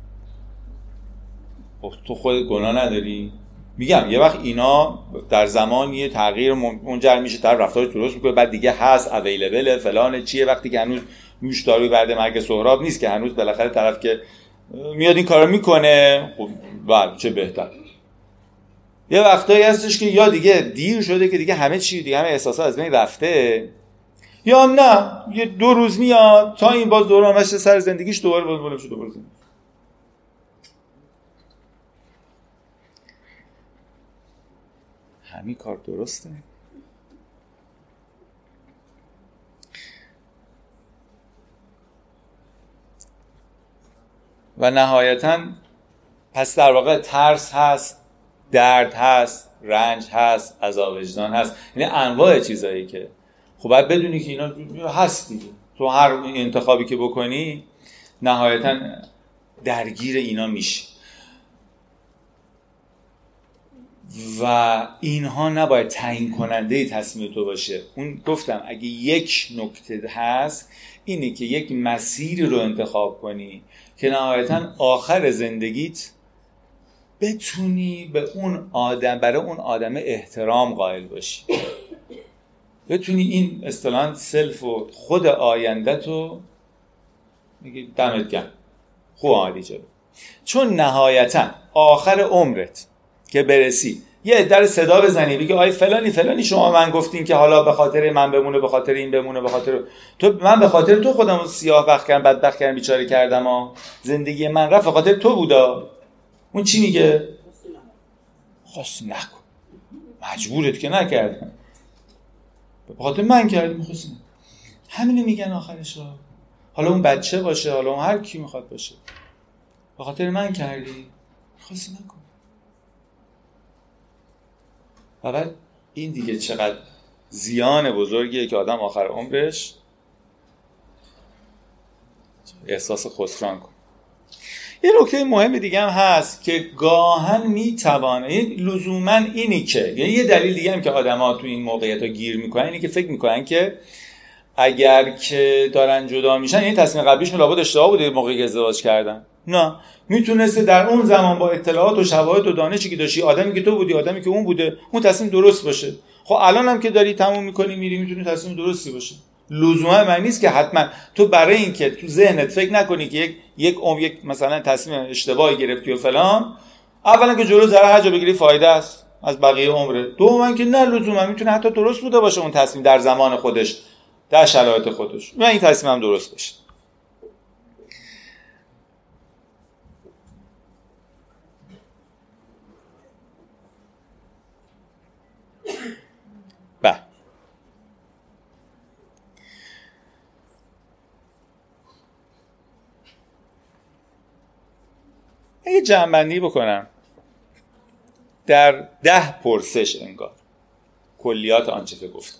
Speaker 1: تو خودت گناه نداری؟ میگم یه وقت اینا در زمان یه تغییر منجر میشه، طرف رفتارش درست میکنه، بعد دیگه هست اویلیبل فلان چیه، وقتی که هنوز نوش داروی بعد مرگ سهراب نیست که هنوز بالاخره طرف که میاد این کارو میکنه، خب بله چه بهتر. یه وقتایی هستش که یا دیگه دیر شده که دیگه همه چی، دیگه همه احساسات از بین رفته، یا نه یه 2 روز میاد تا این باز دوران بشه سر زندگیش دوباره باز بشه دوباره زندگی. همین کار درسته؟ و نهایتاً پس در واقع ترس هست، درد هست، رنج هست، عذاب وجدان هست، یعنی انواع چیزایی که خب باید بدونی که اینا هست دیگه. تو هر انتخابی که بکنی نهایتاً درگیر اینا میشی و اینها نباید تعیین کننده تصمیم تو باشه. اون گفتم اگه یک نکته هست اینه که یک مسیری رو انتخاب کنی که نهایتاً آخر زندگیت بتونی به اون آدم، برای اون آدم احترام قائل باشی، بتونی این اصطلاحاً سلف و خود آینده‌تو میگی دمت گرم خوب عالی جلو. چون نهایتاً آخر عمرت که برسی یه عده صدا بزنی بگی آی فلانی شما من گفتین که حالا به خاطر من بمونه، به خاطر این بمونه، به خاطر تو، من به خاطر تو خودم رو سیاه بخت کردم، بدبخت کردم، بیچاره کردم، زندگی من رفت، به خاطر تو بودا. اون چی میگه؟ خواستی نکن، مجبورت که نکردم، به خاطر من کردی، میخواستی. همینو میگن آخرش ها. حالا اون بچه باشه، حالا اون هر کی میخواد باشه، به خاطر من کردی، میخواستی نکن. و بعد این دیگه چقدر زیان بزرگیه که آدم آخر عمرش احساس خسران کنه. یه نکته مهم دیگه هم هست که گاهن میتوانه، یعنی لزوما اینی که، یعنی یه دلیل دیگه هم که آدما تو این موقعیت ها گیر میکنن اینی که فکر میکنن که اگر که دارن جدا میشن یعنی تصمیم قبلیشون لابد اشتباه بوده موقعی که ازدواج کردن. نه، میتونسته در اون زمان با اطلاعات و شواهد و دانشی که داشتی، آدمی که تو بودی، آدمی که اون بوده، اون تصمیم درست باشه. خب الان هم که داری تموم میکنی میری، میتونی تصمیم درستی باشه. لزوما معنی نیست که حتما تو برای این که تو ذهنت فکر نکنی که یک مثلا تصمیم اشتباهی گرفتی و فلان، اولا که جلو ضرر هر جا بگیری فایده است از بقیه عمره، دوما که نه لزوما میتونه حتی درست بوده باشه اون تصمیم در زمان خودش، در شرایط خودش، و این تصمیم هم درست باشه. یه جمع‌بندی بکنم در 10 پرسش انگار کلیات آنچه که گفتم.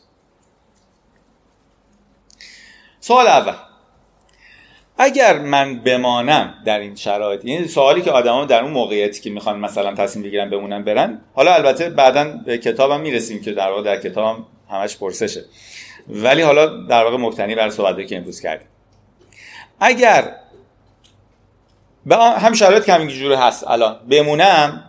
Speaker 1: سوال اول، اگر من بمانم در این شرایط، یعنی سوالی که آدما در اون موقعیتی که میخوان مثلا تصمیم بگیرن بمونن برن، حالا البته بعداً به کتابم میرسیم که در واقع در کتابم همش پرسشه، ولی حالا در واقع مبتنی بر صحبتی که امروز کردیم. اگر به هم شرایط که همینجوری هست الان بمونم،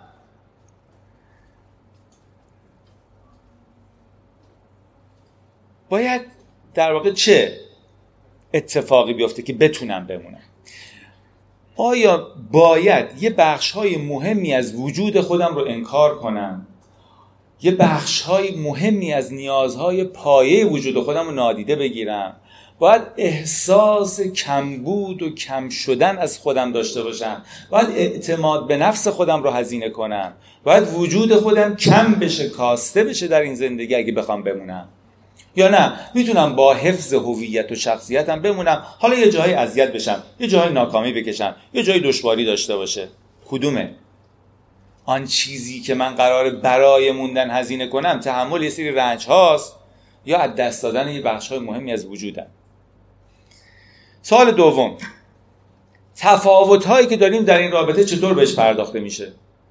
Speaker 1: باید در واقع چه اتفاقی بیفته که بتونم بمونم؟ آیا باید یه بخش‌های مهمی از وجود خودم رو انکار کنم؟ یه بخش‌های مهمی از نیازهای پایه وجود خودم رو نادیده بگیرم؟ باید احساس کمبود و کم شدن از خودم داشته باشم؟ باید اعتماد به نفس خودم رو هزینه کنم؟ باید وجود خودم کم بشه، کاسته بشه در این زندگی اگه بخوام بمونم؟ یا نه میتونم با حفظ هویت و شخصیتم بمونم، حالا یه جایی اذیت بشم، یه جایی ناکامی بکشم، یه جایی دشواری داشته باشه؟ کدومه؟ آن چیزی که من قراره برای موندن هزینه کنم تحمل یه سری رنج هاست، یا از دست دادن یه بخش های مهمی از وجودم؟ سوال دوم، تفاوت هایی که داریم در این رابطه چطور بهش پرداخته میشه؟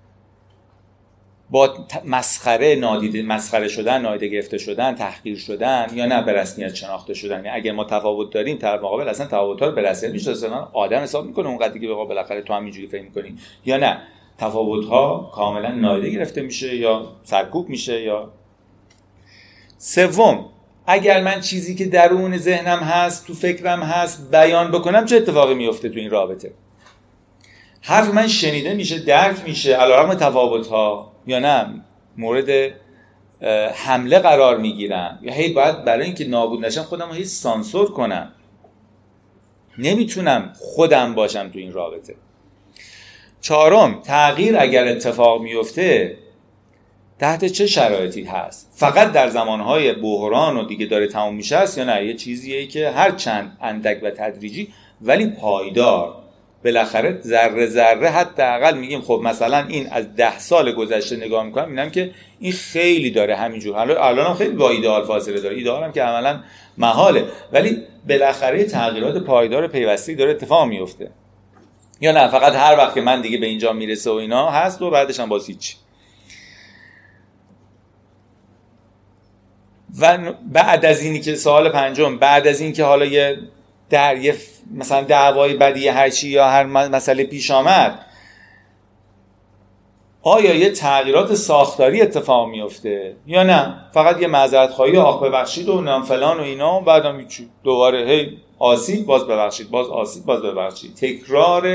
Speaker 1: با مسخره شدن، نادیده گرفته شدن، تحقیر شدن، یا نه به رسمیت شناخته شدن؟ یعنی اگه ما تفاوت داریم، طرف مقابل اصلا تفاوت‌ها رو به رسمیت میشناسه، آدم حساب میکنه اونقدر که بالاخره تو هم اینجوری فکر می‌کنی، یا نه تفاوت‌ها کاملا نادیده گرفته میشه یا سرکوب میشه؟ یا سوم، اگر من چیزی که درون ذهنم هست، تو فکرم هست بیان بکنم، چه اتفاقی میفته تو این رابطه؟ حرف من شنیده میشه، درک میشه علیرغم تفاوت‌ها، یا نه مورد حمله قرار میگیرم؟ یا هی باید برای اینکه نابود نشم خودم رو هی سانسور کنم؟ نمیتونم خودم باشم تو این رابطه. چهارم، تغییر اگر اتفاق میفته تحت چه شرایطی هست؟ فقط در زمانهای بحران و دیگه داره تموم میشه است، یا نه یه چیزیه که هر چند اندک و تدریجی ولی پایدار، بالاخره ذره ذره حداقل میگیم خب مثلا این از 10 سال گذشته نگاه میکنم میبینم که این خیلی داره همینجور، الان هم خیلی با ایدئال فاصله داره، ایدئال هم که عملا محاله، ولی بالاخره تغییرات پایدار پیوسته داره اتفاق میفته؟ یا نه فقط هر وقت که من دیگه به اینجا میرسه و اینا هست و بعدش هم باز هیچ؟ و بعد از اینی که سوال پنجم، بعد از این که حالا یه مثلا دعوای بدی هر چی یا هر مسئله پیش آمد، آیا یه تغییرات ساختاری اتفاق میفته یا نه فقط یه معذرت خواهی آخ ببخشید و نام فلان و اینا، و بعدم هیچی، دوباره هی آسیب باز ببخشید، باز آسیب باز ببخشید، تکرار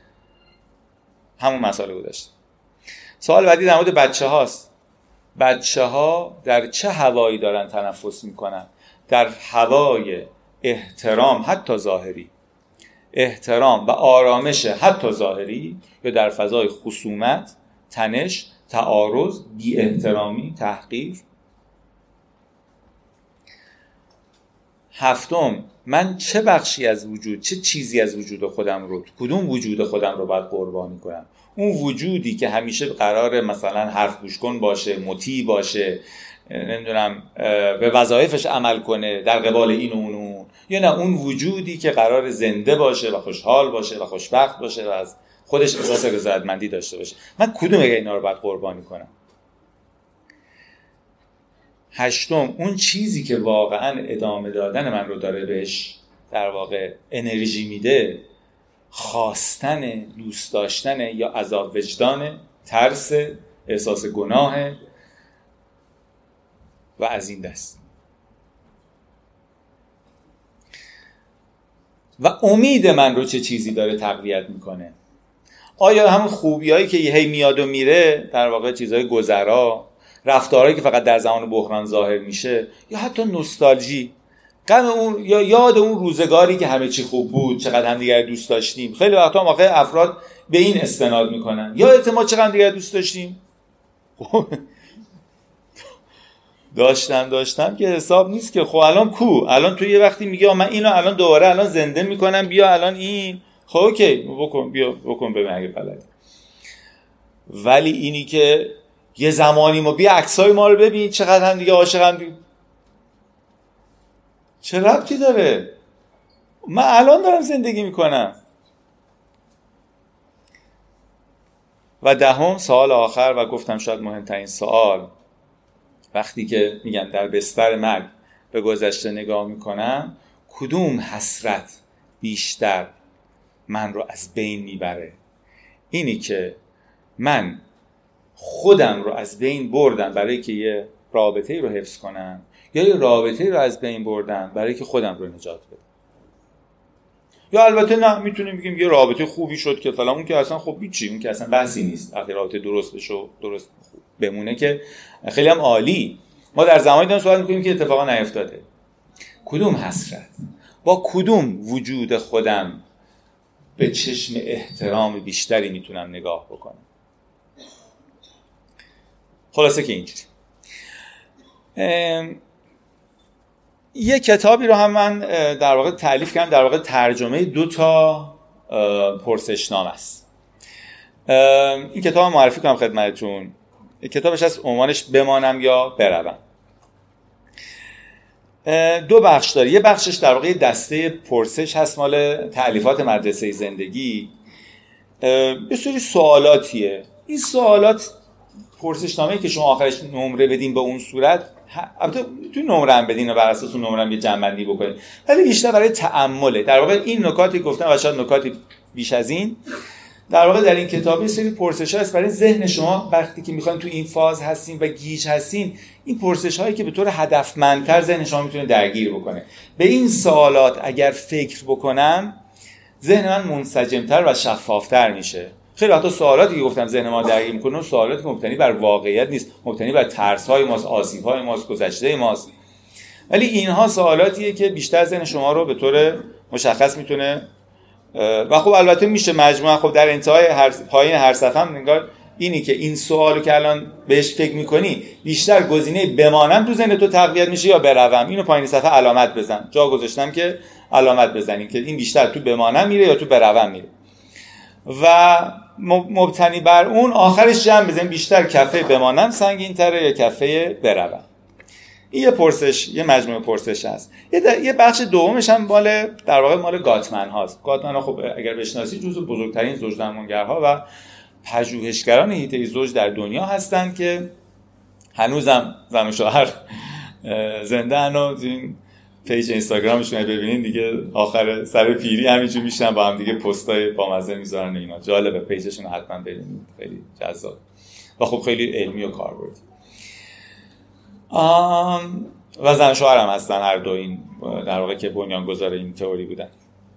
Speaker 1: همون مسئله گذشته. سوال بعدی در مورد بچه هاست. بچه ها در چه هوایی دارن تنفس میکنن؟ در هوای احترام حتی ظاهری، احترام و آرامش حتی ظاهری، یا در فضای خصومت، تنش، تعارض، بی احترامی، تحقیر؟ هفتم، من چه بخشی از وجود، چه چیزی از وجود خودم رو، کدوم وجود خودم رو باید قربانی کنم؟ اون وجودی که همیشه قراره مثلا حرف گوش کن باشه، مطیع باشه، نمیدونم به وظایفش عمل کنه در قبال این و اون، یا نه اون وجودی که قرار زنده باشه و خوشحال باشه و خوشبخت باشه و از خودش احساس رضایتمندی داشته باشه؟ من کدوم اینا رو باید قربانی کنم؟ هشتم، اون چیزی که واقعا ادامه دادن من رو داره بهش در واقع انرژی میده، خواستن، دوست داشتن، یا عذاب وجدان، ترس، احساس گناه و از این دست؟ و امید من رو چه چیزی داره تقویت میکنه؟ آیا همون خوبیایی که هی میاد و میره، در واقع چیزهای گذرا، رفتارهایی که فقط در زمان بحران ظاهر میشه، یا حتی نوستالژی، غم اون، یا یاد اون روزگاری که همه چی خوب بود، چقدر همدیگر دوست داشتیم؟ خیلی وقتا واقعا افراد به این استناد میکنن، یا اعتماد چقدر همدیگر دوست داشتیم. داشتم که حساب نیست که. خب الان کو؟ الان تو یه وقتی میگه من اینو الان دوباره الان زنده میکنم، بیا الان این، خب اوکی بکن، بیا بکن ببین اگه بلدی. ولی اینی که یه زمانی ما بیا عکسای ما رو ببین چقدر هم دیگه عاشقم، چه ربطی داره؟ من الان دارم زندگی میکنم. و دهم، سوال آخر و گفتم شاید مهمترین سوال، وقتی که میگن در بستر مرگ به گذشته نگاه میکنم، کدوم حسرت بیشتر من رو از بین میبره؟ اینی که من خودم رو از بین بردم برای که یه رابطه‌ای رو حفظ کنم، یا یه رابطه‌ای رو از بین بردم برای که خودم رو نجات بدم. یا البته نه، میتونیم بگیم یه رابطه خوبی شد که فلان، اون که اصلا خب هیچی، اون که اصلا بحثی نیست. وقتی رابطه درست بشه و درست بمونه که خیلی هم عالی. ما در زمانی داریم صحبت می‌کنیم که اتفاقا نیفتاده. کدوم حسرت با کدوم وجود خودم به چشم احترام بیشتری میتونم نگاه بکنم؟ خلاصه که اینجوری. یه کتابی رو هم من در واقع تألیف کردم، در واقع ترجمه 2 پرسشنامه است. این کتاب معرفی کنم خدمتتون. کتابش از عنوانش بمانم یا بروم. 2 بخش داره. یه بخشش در واقع دسته پرسش هست مال تألیفات مدرسه زندگی. یه سری سوالاتیه. این سوالات پرسشنامه‌ای که شما آخرش نمره بدین به اون صورت، البته تو نمره هم بدین و بر اساس اون نمره هم یه جمع‌بندی بکنید، ولی بیشتر برای تأمله. در واقع این نکاتی گفتم و شاید نکاتی بیش از این، در واقع در این کتاب یه سری پرسش‌ها هست برای ذهن شما وقتی که میخواین تو این فاز هستین و گیج هستین. این پرسش‌هایی که به طور هدفمندتر ذهن شما میتونه درگیر بکنه. به این سوالات اگر فکر بکنم، ذهن من منسجم‌تر و شفاف‌تر میشه. خیلی وقتا سوالاتی که گفتم ذهن ما درگیر میکنه، سوالاتی که مبتنی بر واقعیت نیست، مبتنی بر ترس‌های ماست، آسیب‌های ماست، گذشته ماست. ولی اینها سوالاتیه که بیشتر ذهن شما رو به طور مشخص میتونه و خب البته میشه مجموعه. خب در انتهای پایین هر صفحه هم انگار اینی که این سوالو که الان بهش فکر میکنی بیشتر گزینه بمانم تو ذهن تو تقویت میشه یا بروم. اینو پایین صفحه علامت بزن. جا گذاشتم که علامت بزنین که این بیشتر تو بمانم میره یا تو بروم میره. و مبتنی بر اون آخرش جمع بزنیم بیشتر کفه بمانم سنگین تره یا کفه بروم. این یه پرسش، یه مجموعه پرسش هست. یه بخش دومش هم در واقع مال گاتمن هاست. گاتمن ها خب اگر بشناسی جزو بزرگترین زوج درمانگرها و پژوهشگران حیطه زوج در دنیا هستند که هنوزم زن و شوهر زنده ان. و این پیج اینستاگرامشون رو ببینین دیگه آخر سر پیری همینجوری میشن با هم دیگه پستای بامزه میذارن و اینا. جالبه، پیجشون رو حتما ببینید، خیلی جذاب و خب خیلی علمی و کاربردی. و زن شوهر هم هستن هر دو، این در واقع که بنیانگذار این تئوری بودن.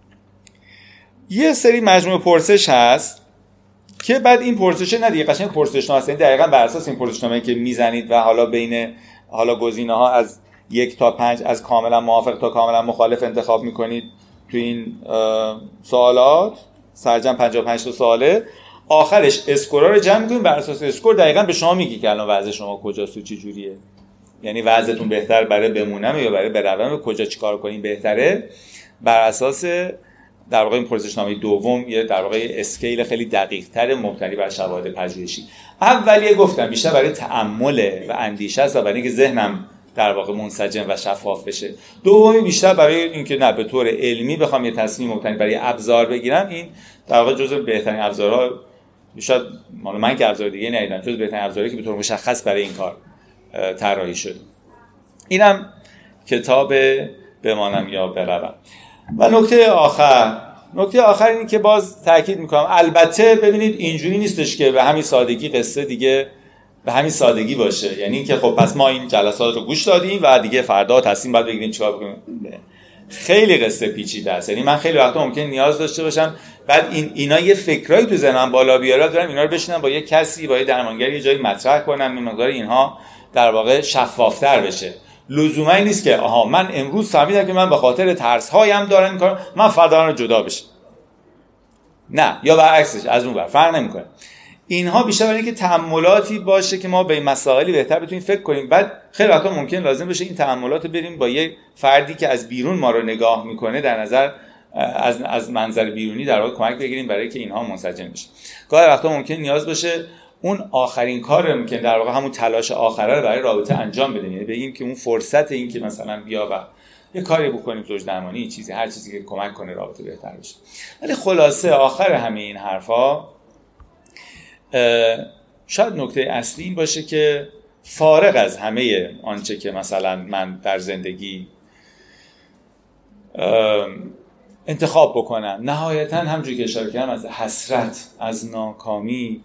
Speaker 1: یه سری مجموعه پرسش هست که بعد این پرسش نه دیگه قشنگ پرسشنامه هست، دقیقاً بر اساس این پرسشنامه‌ای که میزنید و حالا بین گزینه‌ها از 1 تا 5 از کاملا موافق تا کاملا مخالف انتخاب میکنید تو این سوالات. سرجم 55 تا سواله. آخرش اسکورا رو جمع می‌کنید، بر اساس اسکور دقیقاً به شما میگی که الان وضع شما کجاست و چه جوریه. یعنی وضعتون بهتر برای بمونم یا برای بروم، کجا چیکار کنین بهتره. بر اساس در واقع این پرسشنامه دوم یه در واقع اسکیل خیلی دقیق‌تر مبتنی بر شواهد پژوهشی. اولیه گفتم بیشتر برای تأمل و اندیشه است و برای اینکه ذهنم در واقع منسجم و شفاف بشه. دومی بیشتر برای اینکه نه به طور علمی بخوام یه تصمیم مبتنی برای ابزار بگیرم. این در واقع جزو بهترین ابزارها، شاید مال من که ابزار دیگه ندیدم، جزو بهترین ابزاری که به طور مشخص برای این کار طراحی شده. اینم کتاب بمانم یا بروم. و نکته آخر اینه که باز تاکید میکنم، البته ببینید اینجوری نیستش که به همین سادگی قصه دیگه به همین سادگی باشه. یعنی اینکه خب پس ما این جلسات رو گوش دادیم و دیگه فردا تصمیم باید بگیریم چیکار بکنیم. خیلی قصه پیچیده است. یعنی من خیلی وقتا ممکن نیاز داشته باشم بعد اینا یه فکرایی تو ذهنم بالا بیاره، دارم اینا رو بشینم با یه کسی، با یه درمانگر یه جایی مطرح کنم، این مقدار اینها در واقع شفافتر بشه. لزوما این نیست که آها من امروز فهمیدم که من به خاطر ترس‌هایم دارم این کارو، من فردا رو جدا بشم. نه، یا برعکسش، از اون ور فرق نمی‌کنه. اینها بیشتر برای اینکه تأملاتی باشه که ما به این مسائلی بهتر بتونیم فکر کنیم. بعد خیلی وقتا ممکن لازم بشه این تأملات رو بریم با یه فردی که از بیرون ما رو نگاه میکنه در نظر از منظر بیرونی در واقع کمک بگیریم برای که اینها منسجم بشه. گاهی وقتا ممکن نیاز باشه اون آخرین کار که در واقع همون تلاش آخره رو برای رابطه انجام بدیم، یعنی بگیم که اون فرصت این که مثلا بیا و یه کاری بکنیم، زوج درمانی، چیزی، هر چیزی که کمک کنه رابطه بهتر بشه. ولی خلاصه آخر همه این حرفا شاید نکته اصلی این باشه که فارغ از همه آنچه که مثلا من در زندگی انتخاب بکنم، نهایتاً همونجوری که اشاره کردم از حسرت، از ناکامی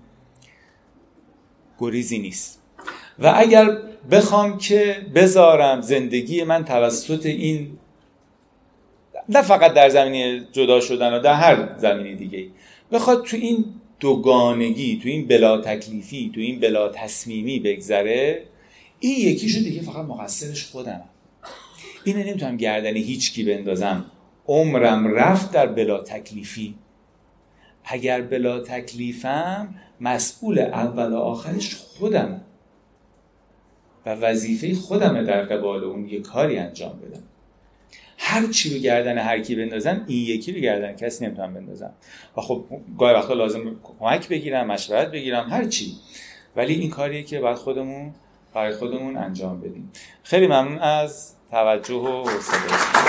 Speaker 1: گریزی نیست. و اگر بخوام که بذارم زندگی من توسط این، نه فقط در زمینه جدا شدن و در هر زمینه دیگه، بخواد تو این دوگانگی، تو این بلا تکلیفی، تو این بلا تصمیمی بگذره، این یکیشو دیگه فقط مقصرش خودم. اینو نمیتونم گردن هیچ کی بندازم. عمرم رفت در بلا تکلیفی. اگر بلا تکلیفم، مسئول اول و آخرش خودم و وظیفه خودمه در قبال اون یه کاری انجام بدم. هر چی رو گردن هر کی بندازم، این یکی رو گردن کسی نمیتونم بندازم. و خب گاهی وقتا لازم کمک بگیرم، مشورت بگیرم، هر چی. ولی این کاریه که باید خودمون برای خودمون انجام بدیم. خیلی ممنون از توجه و حوصله‌تون.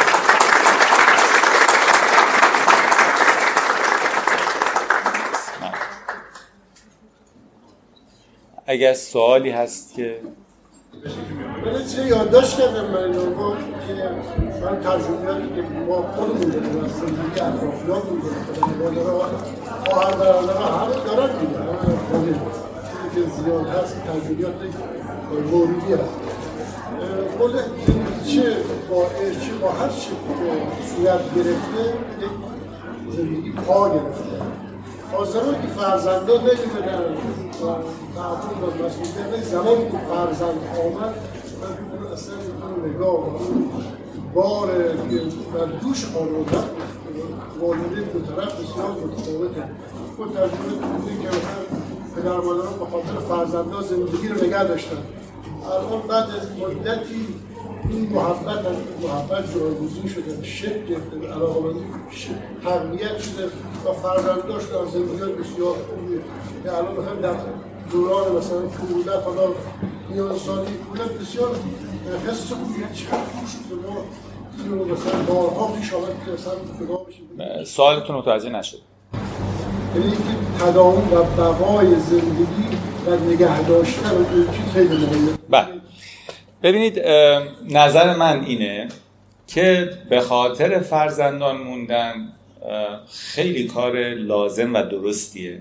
Speaker 1: اگر سوالی هست که
Speaker 2: من چه یادداشت کردم من اینو که من تجربیاتی که ما خودمون داریم از زندگی اطرافیانمون داریم، خواهر برادرها همه دارن دیگه، همه خودی چیزی که زیاد هست تجربیات موردی هست. کل چه با عشق چه با هر چی که صورت گرفته یک زندگی پا گرفته. آزمانی که فرزنده نمیدونن و تعطیل و مسئولیت زمانی که فرزند آمد من میدونم اصلا میتونم نگاه و اون بار در دوش خانواده والدین دو طرف بسیار متفاوته. اون تجربه بودی که پدر مادران به خاطر فرزندان زندگی رو نگه داشتن. الان بعد از مدتی این محبت جایگزین شده، شکل گرفته، علاقه‌مندی تقویت شده و فرزنداش در زندگی بسیار خوبیه که الان مثلا در دوران مثلا کودک حالا میان سالی کودک بسیار حس خوبیه چقدر خوش شده. ما این رو مثلا بارها پیش آمد که مثلا خدا بشیم.
Speaker 1: سوالتون متوجه نشد.
Speaker 2: یعنی اینکه تداوم و بقای زندگی و نگه داشتن و این چیز خیلی مهمه.
Speaker 1: بله. ببینید نظر من اینه که به خاطر فرزندان موندن خیلی کار لازم و درستیه،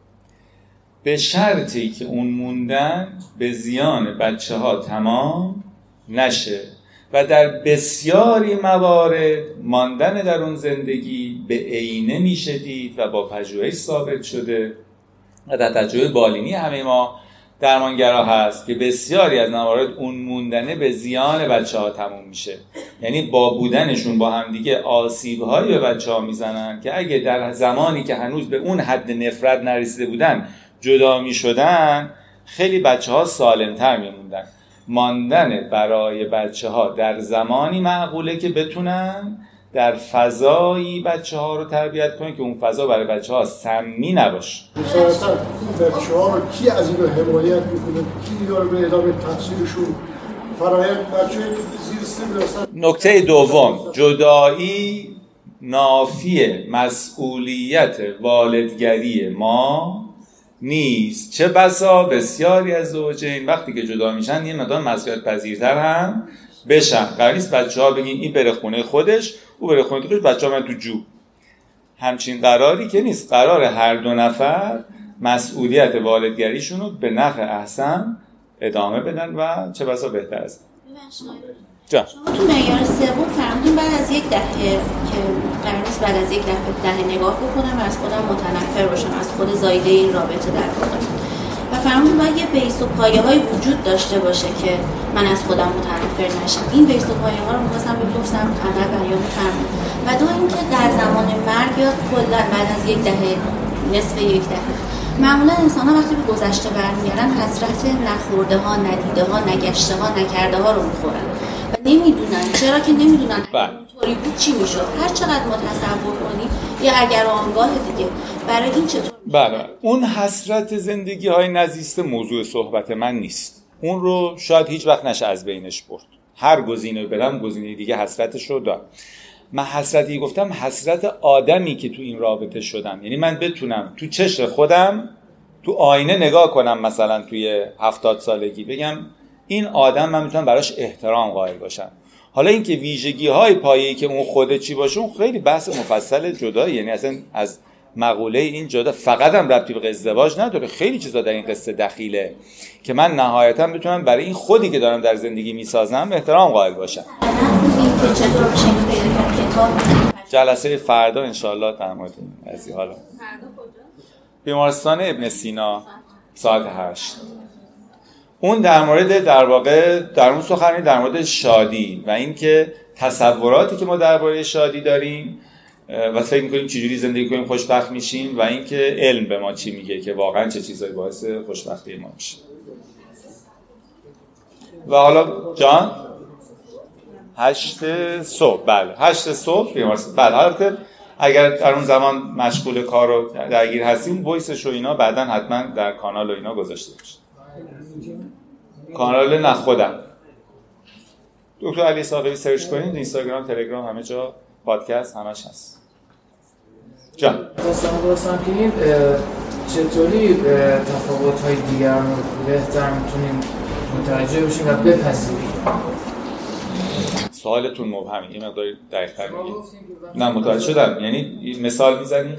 Speaker 1: به شرطی که اون موندن به زیان بچه ها تمام نشه و در بسیاری موارد ماندن در اون زندگی به عینه میشه دید و با پژوهش ثابت شده و در تجربه بالینی همه ما درمانگرا هست که بسیاری از موارد اون موندنه به زیان بچه‌ها تموم میشه. یعنی با بودنشون با هم دیگه آسیب‌هایی به بچه‌ها میزنن که اگه در زمانی که هنوز به اون حد نفرت نرسیده بودن جدا میشدن، خیلی بچه‌ها سالم‌تر میموندن. ماندن برای بچه‌ها در زمانی معقوله که بتونن در فضایی بچه‌ها رو تربیت کنن که اون فضا برای بچه‌ها سمی نباشه.
Speaker 2: مثلا بچه‌ها رو کی از این رو حمایت میکنه، کی اینا رو به ادامه تحصیلشون فرایند بچه‌ها زیر سن برسن.
Speaker 1: نکته دوم، جدایی نافی مسئولیت والدگری ما نیست. چه بسا بسیاری از زوجین وقتی که جدا میشن یه مقدار مسئولیت پذیرتر هم بشن. قرار نیست بچه‌ها بگین این بره خونه خودش، او بره خونه خودش، بچه‌ها من تو جو. همچین قراری که نیست. قرار هر دو نفر مسئولیت والدگریشون رو به نفع احسن ادامه بدن و چه بسا بهتر است.
Speaker 3: شما تو معیار سوم فرمودین بعد از یک دهه که قرار نیست بعد از یک دهه نگاه بکنم و از خودم متنفر باشم، از خود زایده این رابطه در واقع. و فرمودین باید یه بیس و پایه‌های وجود داشته باشه که من از خودم متنفر نشم. این بیس و پایه‌ها رو می‌خواستم بپرسم عقب بیان فرمود. و دو اینکه در زمان مرگ یا کلاً بعد از یک دهه، نصف یک دهه، معمولا انسان‌ها وقتی به گذشته برمیگردن حسرت نخورده ها، ندیده ها، نگشته ها، نکرده ها رو می‌خورن. نمیدونن، چرا که نمیدونن اینطوری بود چی میشد. هر چقدر ما تصور کنیم یه اگر آنگاه دیگه برای این چطور.
Speaker 1: بله، اون حسرت زندگی های نزیسته موضوع صحبت من نیست. اون رو شاید هیچ وقت نشه از بینش برد. هر گزینه برم گزینه دیگه حسرتش رو دارم. من حسرتی گفتم حسرت آدمی که تو این رابطه شدم. یعنی من بتونم تو چشم خودم تو آینه نگاه کنم، مثلا توی 70 سالگی بگم این آدم من میتونم براش احترام قائل باشم. حالا اینکه ویژگی‌های پایه‌ای که اون خود چی باشه اون خیلی بحث مفصل جدایی، یعنی اصلا از مقوله این جدا فقط هم ربطی به ازدواج نداره، خیلی چیزا در این قصه دخیله که من نهایتا بتونم برای این خودی که دارم در زندگی میسازم احترام قائل باشم. جلسه فردا انشالله در مورد این حالا بیمارستان ابن سینا ساعت 8 اون در مورد در واقع در اون سخنرانی در مورد شادی و اینکه تصوراتی که ما درباره شادی داریم و فکر می‌کنیم چجوری زندگی کنیم خوشبخت میشیم و اینکه علم به ما چی میگه که واقعا چه چیزایی باعث خوشبختی ما میشه. و حالا جان 8 صبح بله 8 صبح بیمارستان. بله حالا که اگر در اون زمان مشغول کار و درگیر هستیم وایسش و اینا بعداً حتما در کانال و اینا گذاشته بشه. کانال نه خودم دکتر علی ساقی سرچ کنید، اینستاگرام، تلگرام، همه جا، پادکست همش هست. جان
Speaker 4: خواستم که این چطوری تفاوت‌های دیگر رو بهتر میتونیم متوجه بشیم و بپذیریم؟
Speaker 1: سوالتون مبهمه، این مقداری دقیق‌تر میگید. نه متوجه شدم، یعنی مثال میزنی؟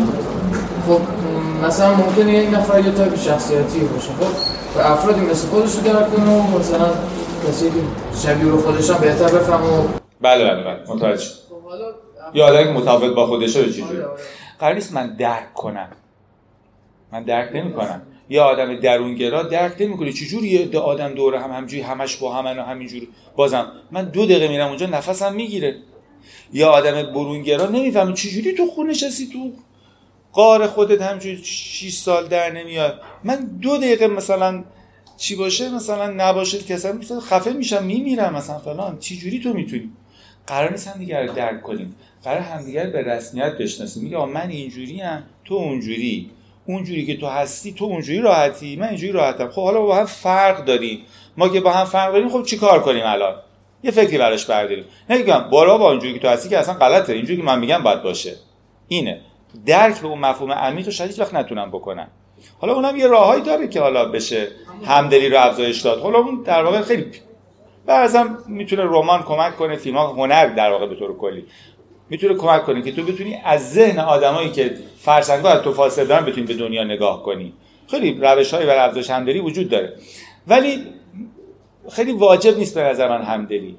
Speaker 4: خب مثلا ممکنه یک نفر یه تایپ شخصیتی باشه، خب و افرادی مثل خودش رو درک کنه و مثلا کسی شبیه رو خودش هم بهتر بفهمه.
Speaker 1: بله متوجه شد. یا آدمی که متفاوت با خودشه چجوری؟ قرار نیست من درک کنم، من درک نمی‌کنم. یا آدم درونگرا درک نمی‌کنه چجوری یه آدم دوره همجوری همش با همن و همینجوری بازم من 2 دقیقه میرم اونجا نفسم میگیره. یا آدم برونگرا نمیفهمه چجوری تو خونه نشستی تو غار خودت همینجوری 6 سال در نمیاد. من 2 دقیقه مثلا چی باشه مثلا نباشه کسا مثلا خفه میشم میمیرم مثلا فلان. چجوری تو میتونی؟ قرار نیست هم دیگه رو درک کنیم، قرار همدیگر به رسمیت بشناسیم. میگه من اینجوریم تو اونجوری که تو هستی تو اونجوری راحتی من اینجوری راحتم. خب حالا با هم فرق داریم، ما که با هم فرق داریم خب چی کار کنیم الان؟ یه فکری براش برداریم. نمیگم برو با اونجوری که تو هستی که اصلا غلطه، اینجوری که من میگم باید باشه. اینه درک به اون مفهوم عمیق رو شاید هیچ وقت نتونم بکنم. حالا اونم یه راههایی داره که حالا بشه همدلی رو افزایش داد. حالا اون در واقع خیلی بعضی میتونه رمان کمک کنه، فیلم‌ها، هنر در واقع به طور کلی میتونه کمک کنه که تو بتونی از ذهن آدمایی که فرسنگ‌ها از تو فاصله دارن بتونی به دنیا نگاه کنی. خیلی روش‌هایی برای افزایش همدلی وجود داره، ولی خیلی واجب نیست به نظر من همدلی.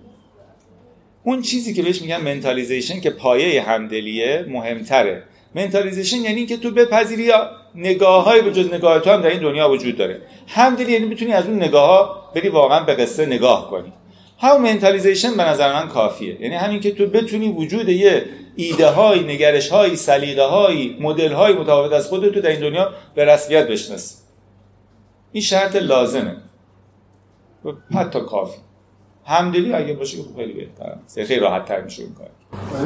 Speaker 1: اون چیزی که بهش میگن منتالیزیشن که پایه همدلیه مهمتره. منتالیزیشن یعنی این که تو بپذیری نگاه‌های به جز نگاه تو هم در این دنیا وجود داره. همدلی یعنی بتونی از اون نگاه‌ها بری واقعا به قصه نگاه کنی. همون منتالیزیشن به نظر من کافیه. یعنی همین که تو بتونی وجود یه ایده‌های، نگرش‌های، سلیقه‌های، مدل‌های متفاوت از خودت در این دنیا به رسمیت بشناسی. این شرط لازمه. و حتی کافی. همدلی اگه باشه خیلی بهتره. خیلی راحت‌تر میشه این کار.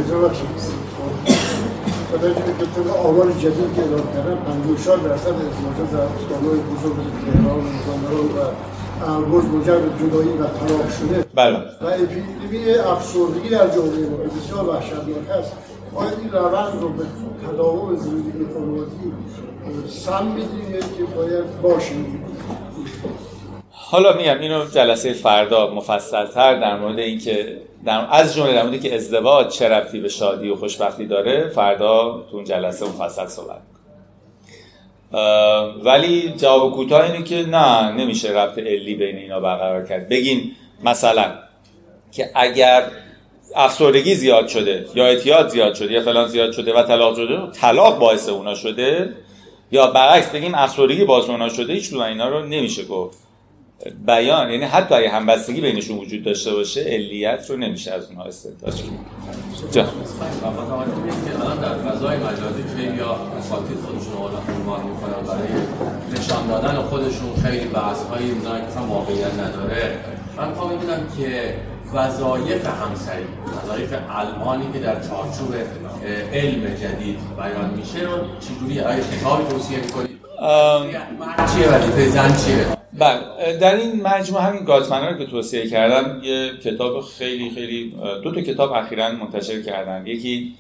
Speaker 2: خدایی که طبق آمار جدید که اعلام کردن 54% ازدواجات در استان‌های بزرگ تهران، مازندران و البرز منجر به جدایی و طلاق شده.
Speaker 1: بله.
Speaker 2: و اپیدمی افسردگی در جامعه ما که بسیار وحشتناک است. باید این روند رو به تداوم زندگی خانوادگی سم بدیم که باید باشیم.
Speaker 1: حالا میگم اینو جلسه فردا مفصل‌تر در مورد اینکه از جمله در موردی که ازدواج چه ربطی به شادی و خوشبختی داره فردا تو اون جلسه مفصل صحبت می‌کنم. ولی جواب کوتاه اینه که نه نمیشه ربط علی بین اینا برقرار کرد. بگین مثلا که اگر افسردگی زیاد شده یا اعتیاد زیاد شده یا فلان زیاد شده و طلاق شده، طلاق باعث اونا شده، یا برعکس بگیم افسردگی باعث اونا شده، هیچ کدوم اینا رو نمیشه گفت. بیان یعنی حتی اگه همبستگی بینشون وجود داشته باشه علیت رو نمیشه از اونها استنتاج کرد. جا
Speaker 5: الان در فضای مجازی خیلی یا اساتید خودشون رو عنوان میکنن برای نشان دادن خودشون خیلی بحث‌هایی می‌ذارن که اصلا واقعیت نداره. من می‌خوام بدونم که وظایف همسری، وظایف المانی که در چارچوب علم جدید بیان میشه رو چجوری آیا کتابی توصیه می‌کنید؟ چیه وظیفه زن چیه؟
Speaker 1: بله در این مجموعه همین گاتمنر رو که توصیه کردم یه کتاب خیلی 2 تا کتاب اخیراً منتشر کردن. یکی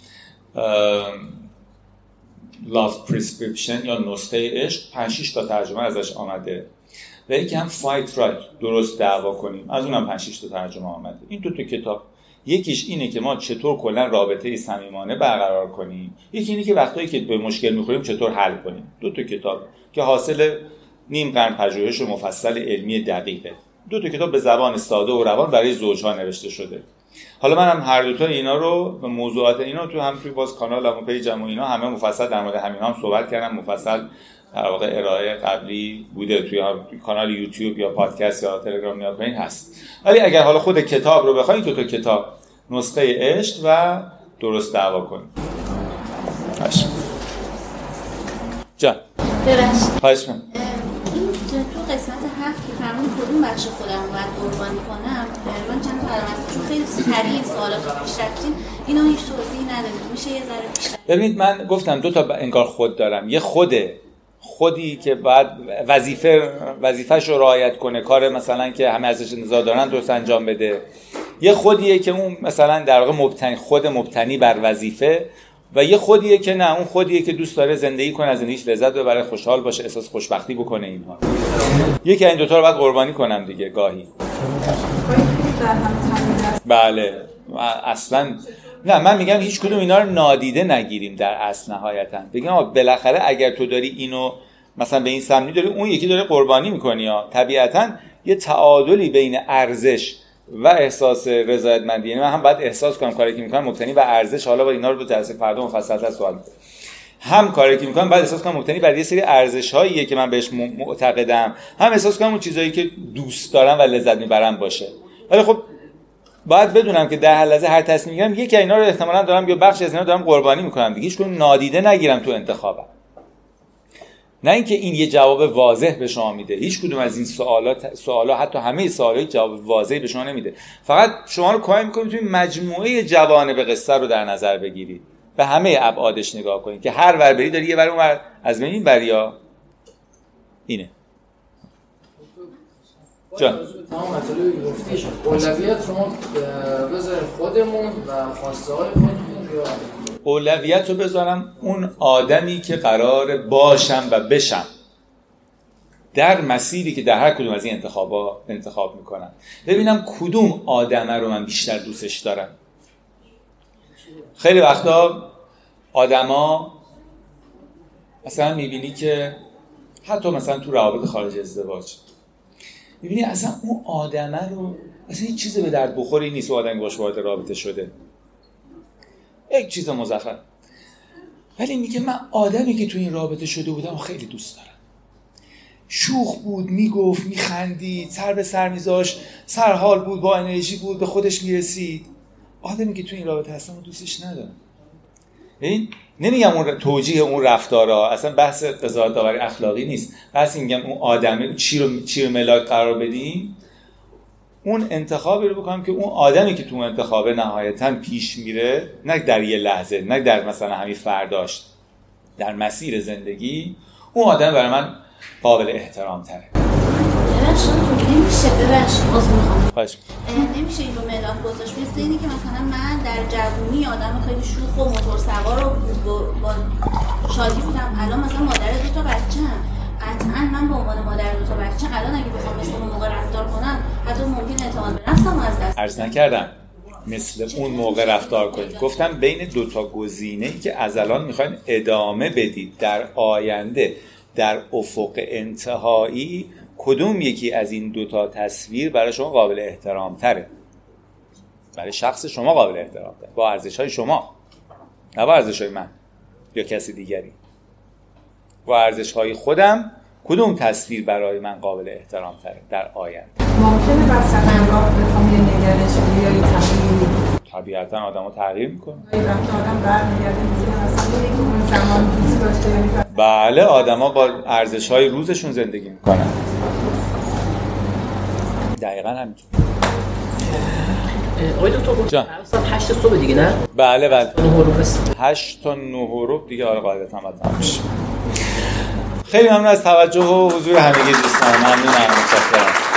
Speaker 1: Love Prescription یا نسخه عشق، 5-6 تا ترجمه ازش آمده و یکی هم فایت رایت، درست دعوا کنیم. از اونم 5-6 تا ترجمه آمده. این دو تا کتاب، یکیش اینه که ما چطور کلا رابطه صمیمانه برقرار کنیم، یکی اینه که وقتایی که به مشکل میخوریم چطور حل کنیم. دو تا کتاب که حاصل نیم قرن پژوهش مفصل علمی دقیقه. دو تا کتاب به زبان ساده و روان برای زوجها نوشته شده. حالا منم هر دو تا اینا رو و موضوعات اینا تو هم توی باز کانالم و پیجم و اینا همه مفصل در مورد همین هم صحبت کردم. مفصل در واقع ارائه قبلی بوده توی کانال یوتیوب یا پادکست یا تلگرام یا این هست. ولی اگر حالا خود کتاب رو بخواید، تو کتاب نسخه عشق و درست دعوا کنید. باشه جان خواهش می‌کنم.
Speaker 3: تو قسمت 7 که فرمودید کدوم بخش خودم باید قربانی کنم، من چند تا علامت چون خیلی سریع سوالات رو پیش رفتین، اینو هیچ توضیحی ندادید، میشه یه ذره بیشتر؟
Speaker 1: ببینید من گفتم دو تا انگار خود دارم. یه خودی که باید وظیفه‌ش رو رعایت کنه، کار مثلا که همه ازش انتظار دارن درست انجام بده. یه خودیه که اون مثلا در واقع مبتنی بر وظیفه، و یه خودیه که نه، اون خودیه که دوست داره زندگی کنه، از زندگیش لذت ببره، خوشحال باشه، احساس خوشبختی بکنه. اینها یکی این دوتا رو باید قربانی کنم دیگه گاهی. بله اصلا نه، من میگم هیچ کدوم اینا رو نادیده نگیریم در اصل نهایتا. بگم بالاخره اگر تو داری اینو مثلا به این سمتی داری، اون یکی داره قربانی میکنی ها. طبیعتا یه تعادلی بین ارزش و احساس رضایتمندی، یعنی من هم باید احساس کنم کاری که میکنم مبتنی بر ارزش، حالا با اینا رو به جلسه فردا مفصل‌تر صحبت می‌کنم. هم کاری که میکنم باید احساس کنم مبتنی بر یه سری ارزش‌هاییه که من بهش معتقدم، هم احساس کنم اون چیزایی که دوست دارم و لذت میبرم باشه. ولی خب باید بدونم که در هر لحظه هر تصمیم میگیرم یکی اینا رو احتمالاً دارم یا بخشی از اینا دارم قربانی میکنم دیگه. هیچ کدوم نادیده نگیرم تو انتخابم. نه اینکه این یه جواب واضح به شما میده، هیچ کدوم از این سوالا حتی همه سوالای جواب واضحی به شما نمیده. فقط شما رو کمک میکنه توی مجموعه جوانب قصه رو در نظر بگیرید، به همه ابعادش نگاه کنید که هر ور بری داری یه ور اون ور از بین این بریا اینه. جان
Speaker 4: تمام مطالبی گفتیش اولویت شما بذارید خودمون و خواسته های خودمون، یا
Speaker 1: اولویت رو بذارم اون آدمی که قرار باشم و بشم در مسیری که در هر کدوم از این انتخاب میکنم. ببینم کدوم آدمه رو من بیشتر دوستش دارم. خیلی وقتا آدما مثلا میبینی که حتی مثلا تو روابط خارج ازدواج میبینی اصلا اون آدمه رو اصلا هیچ چیز به درد بخوری نیست، اون آدمی باش وارد رابطه شده، یک چیز مزخرف، ولی میگه من آدمی که تو این رابطه شده بودم خیلی دوست دارم. شوخ بود، میگفت، میخندید، سر به سر میذاشت، سرحال بود، با انرژی بود، به خودش میرسید. آدمی که تو این رابطه هستم و دوستش ندارم. این نمیگم اون توجیه اون رفتارها، اصلا بحث قضاوت داوری اخلاقی نیست، بحث میگم اون آدمی چی رو ملاک قرار بدیم، اون انتخابی رو بکنم که اون آدمی که تو اون انتخابه نهایتاً پیش میره، نه در یه لحظه، نه در مثلا همین فرداش، در مسیر زندگی، اون آدم برای من قابل احترام تره.
Speaker 3: نمیشه این رو ملاک گذاشت. مثل اینی که مثلا من در جوونی آدم خیلی شوخ و موتور سوار و با شادی بودم، الان مثلا مادر 2 تا بچه‌ام، قطعاً من به عنوان مادر 2 تا بچه الان اگه بخوام مثل اون موقع رفتار کنم، حتی ممکن اعتماد به نفسم از دست
Speaker 1: عرض نکردم مثل اون موقع رفتار کنید، گفتم بین 2 تا گزینه‌ای که از الان میخواین ادامه بدید در آینده در افق انتهایی، کدوم یکی از این 2 تا تصویر برای شما قابل احترام تره؟ برای شخص شما قابل احترام تره، با ارزش‌های شما، نه با ارزش‌های من یا کسی دیگری. با ارزش‌های خودم کدوم تصویر برای من قابل احترام تره در آینده؟
Speaker 6: ممکنه وسط راه بخوام یه نگرش یا یه تغییری؟
Speaker 1: طبیعتاً آدم‌ها تغییر می‌کنن.
Speaker 6: آدم برمیگرده میگه مثلا یکی اون زمان دوست داشته.
Speaker 1: بله، آدم‌ها با ارزش‌های روزشون زندگی می‌کنن. دقیقاً همینطور.
Speaker 7: آقای دکتر ساعت 8 صبح دیگه نه؟
Speaker 1: بله
Speaker 7: 8
Speaker 1: تا 9 دیگه آره قاعدتاً باید تمام بشه. خیلی ممنون از توجه و حضور همگی دوستان. ممنونم. متشکرم.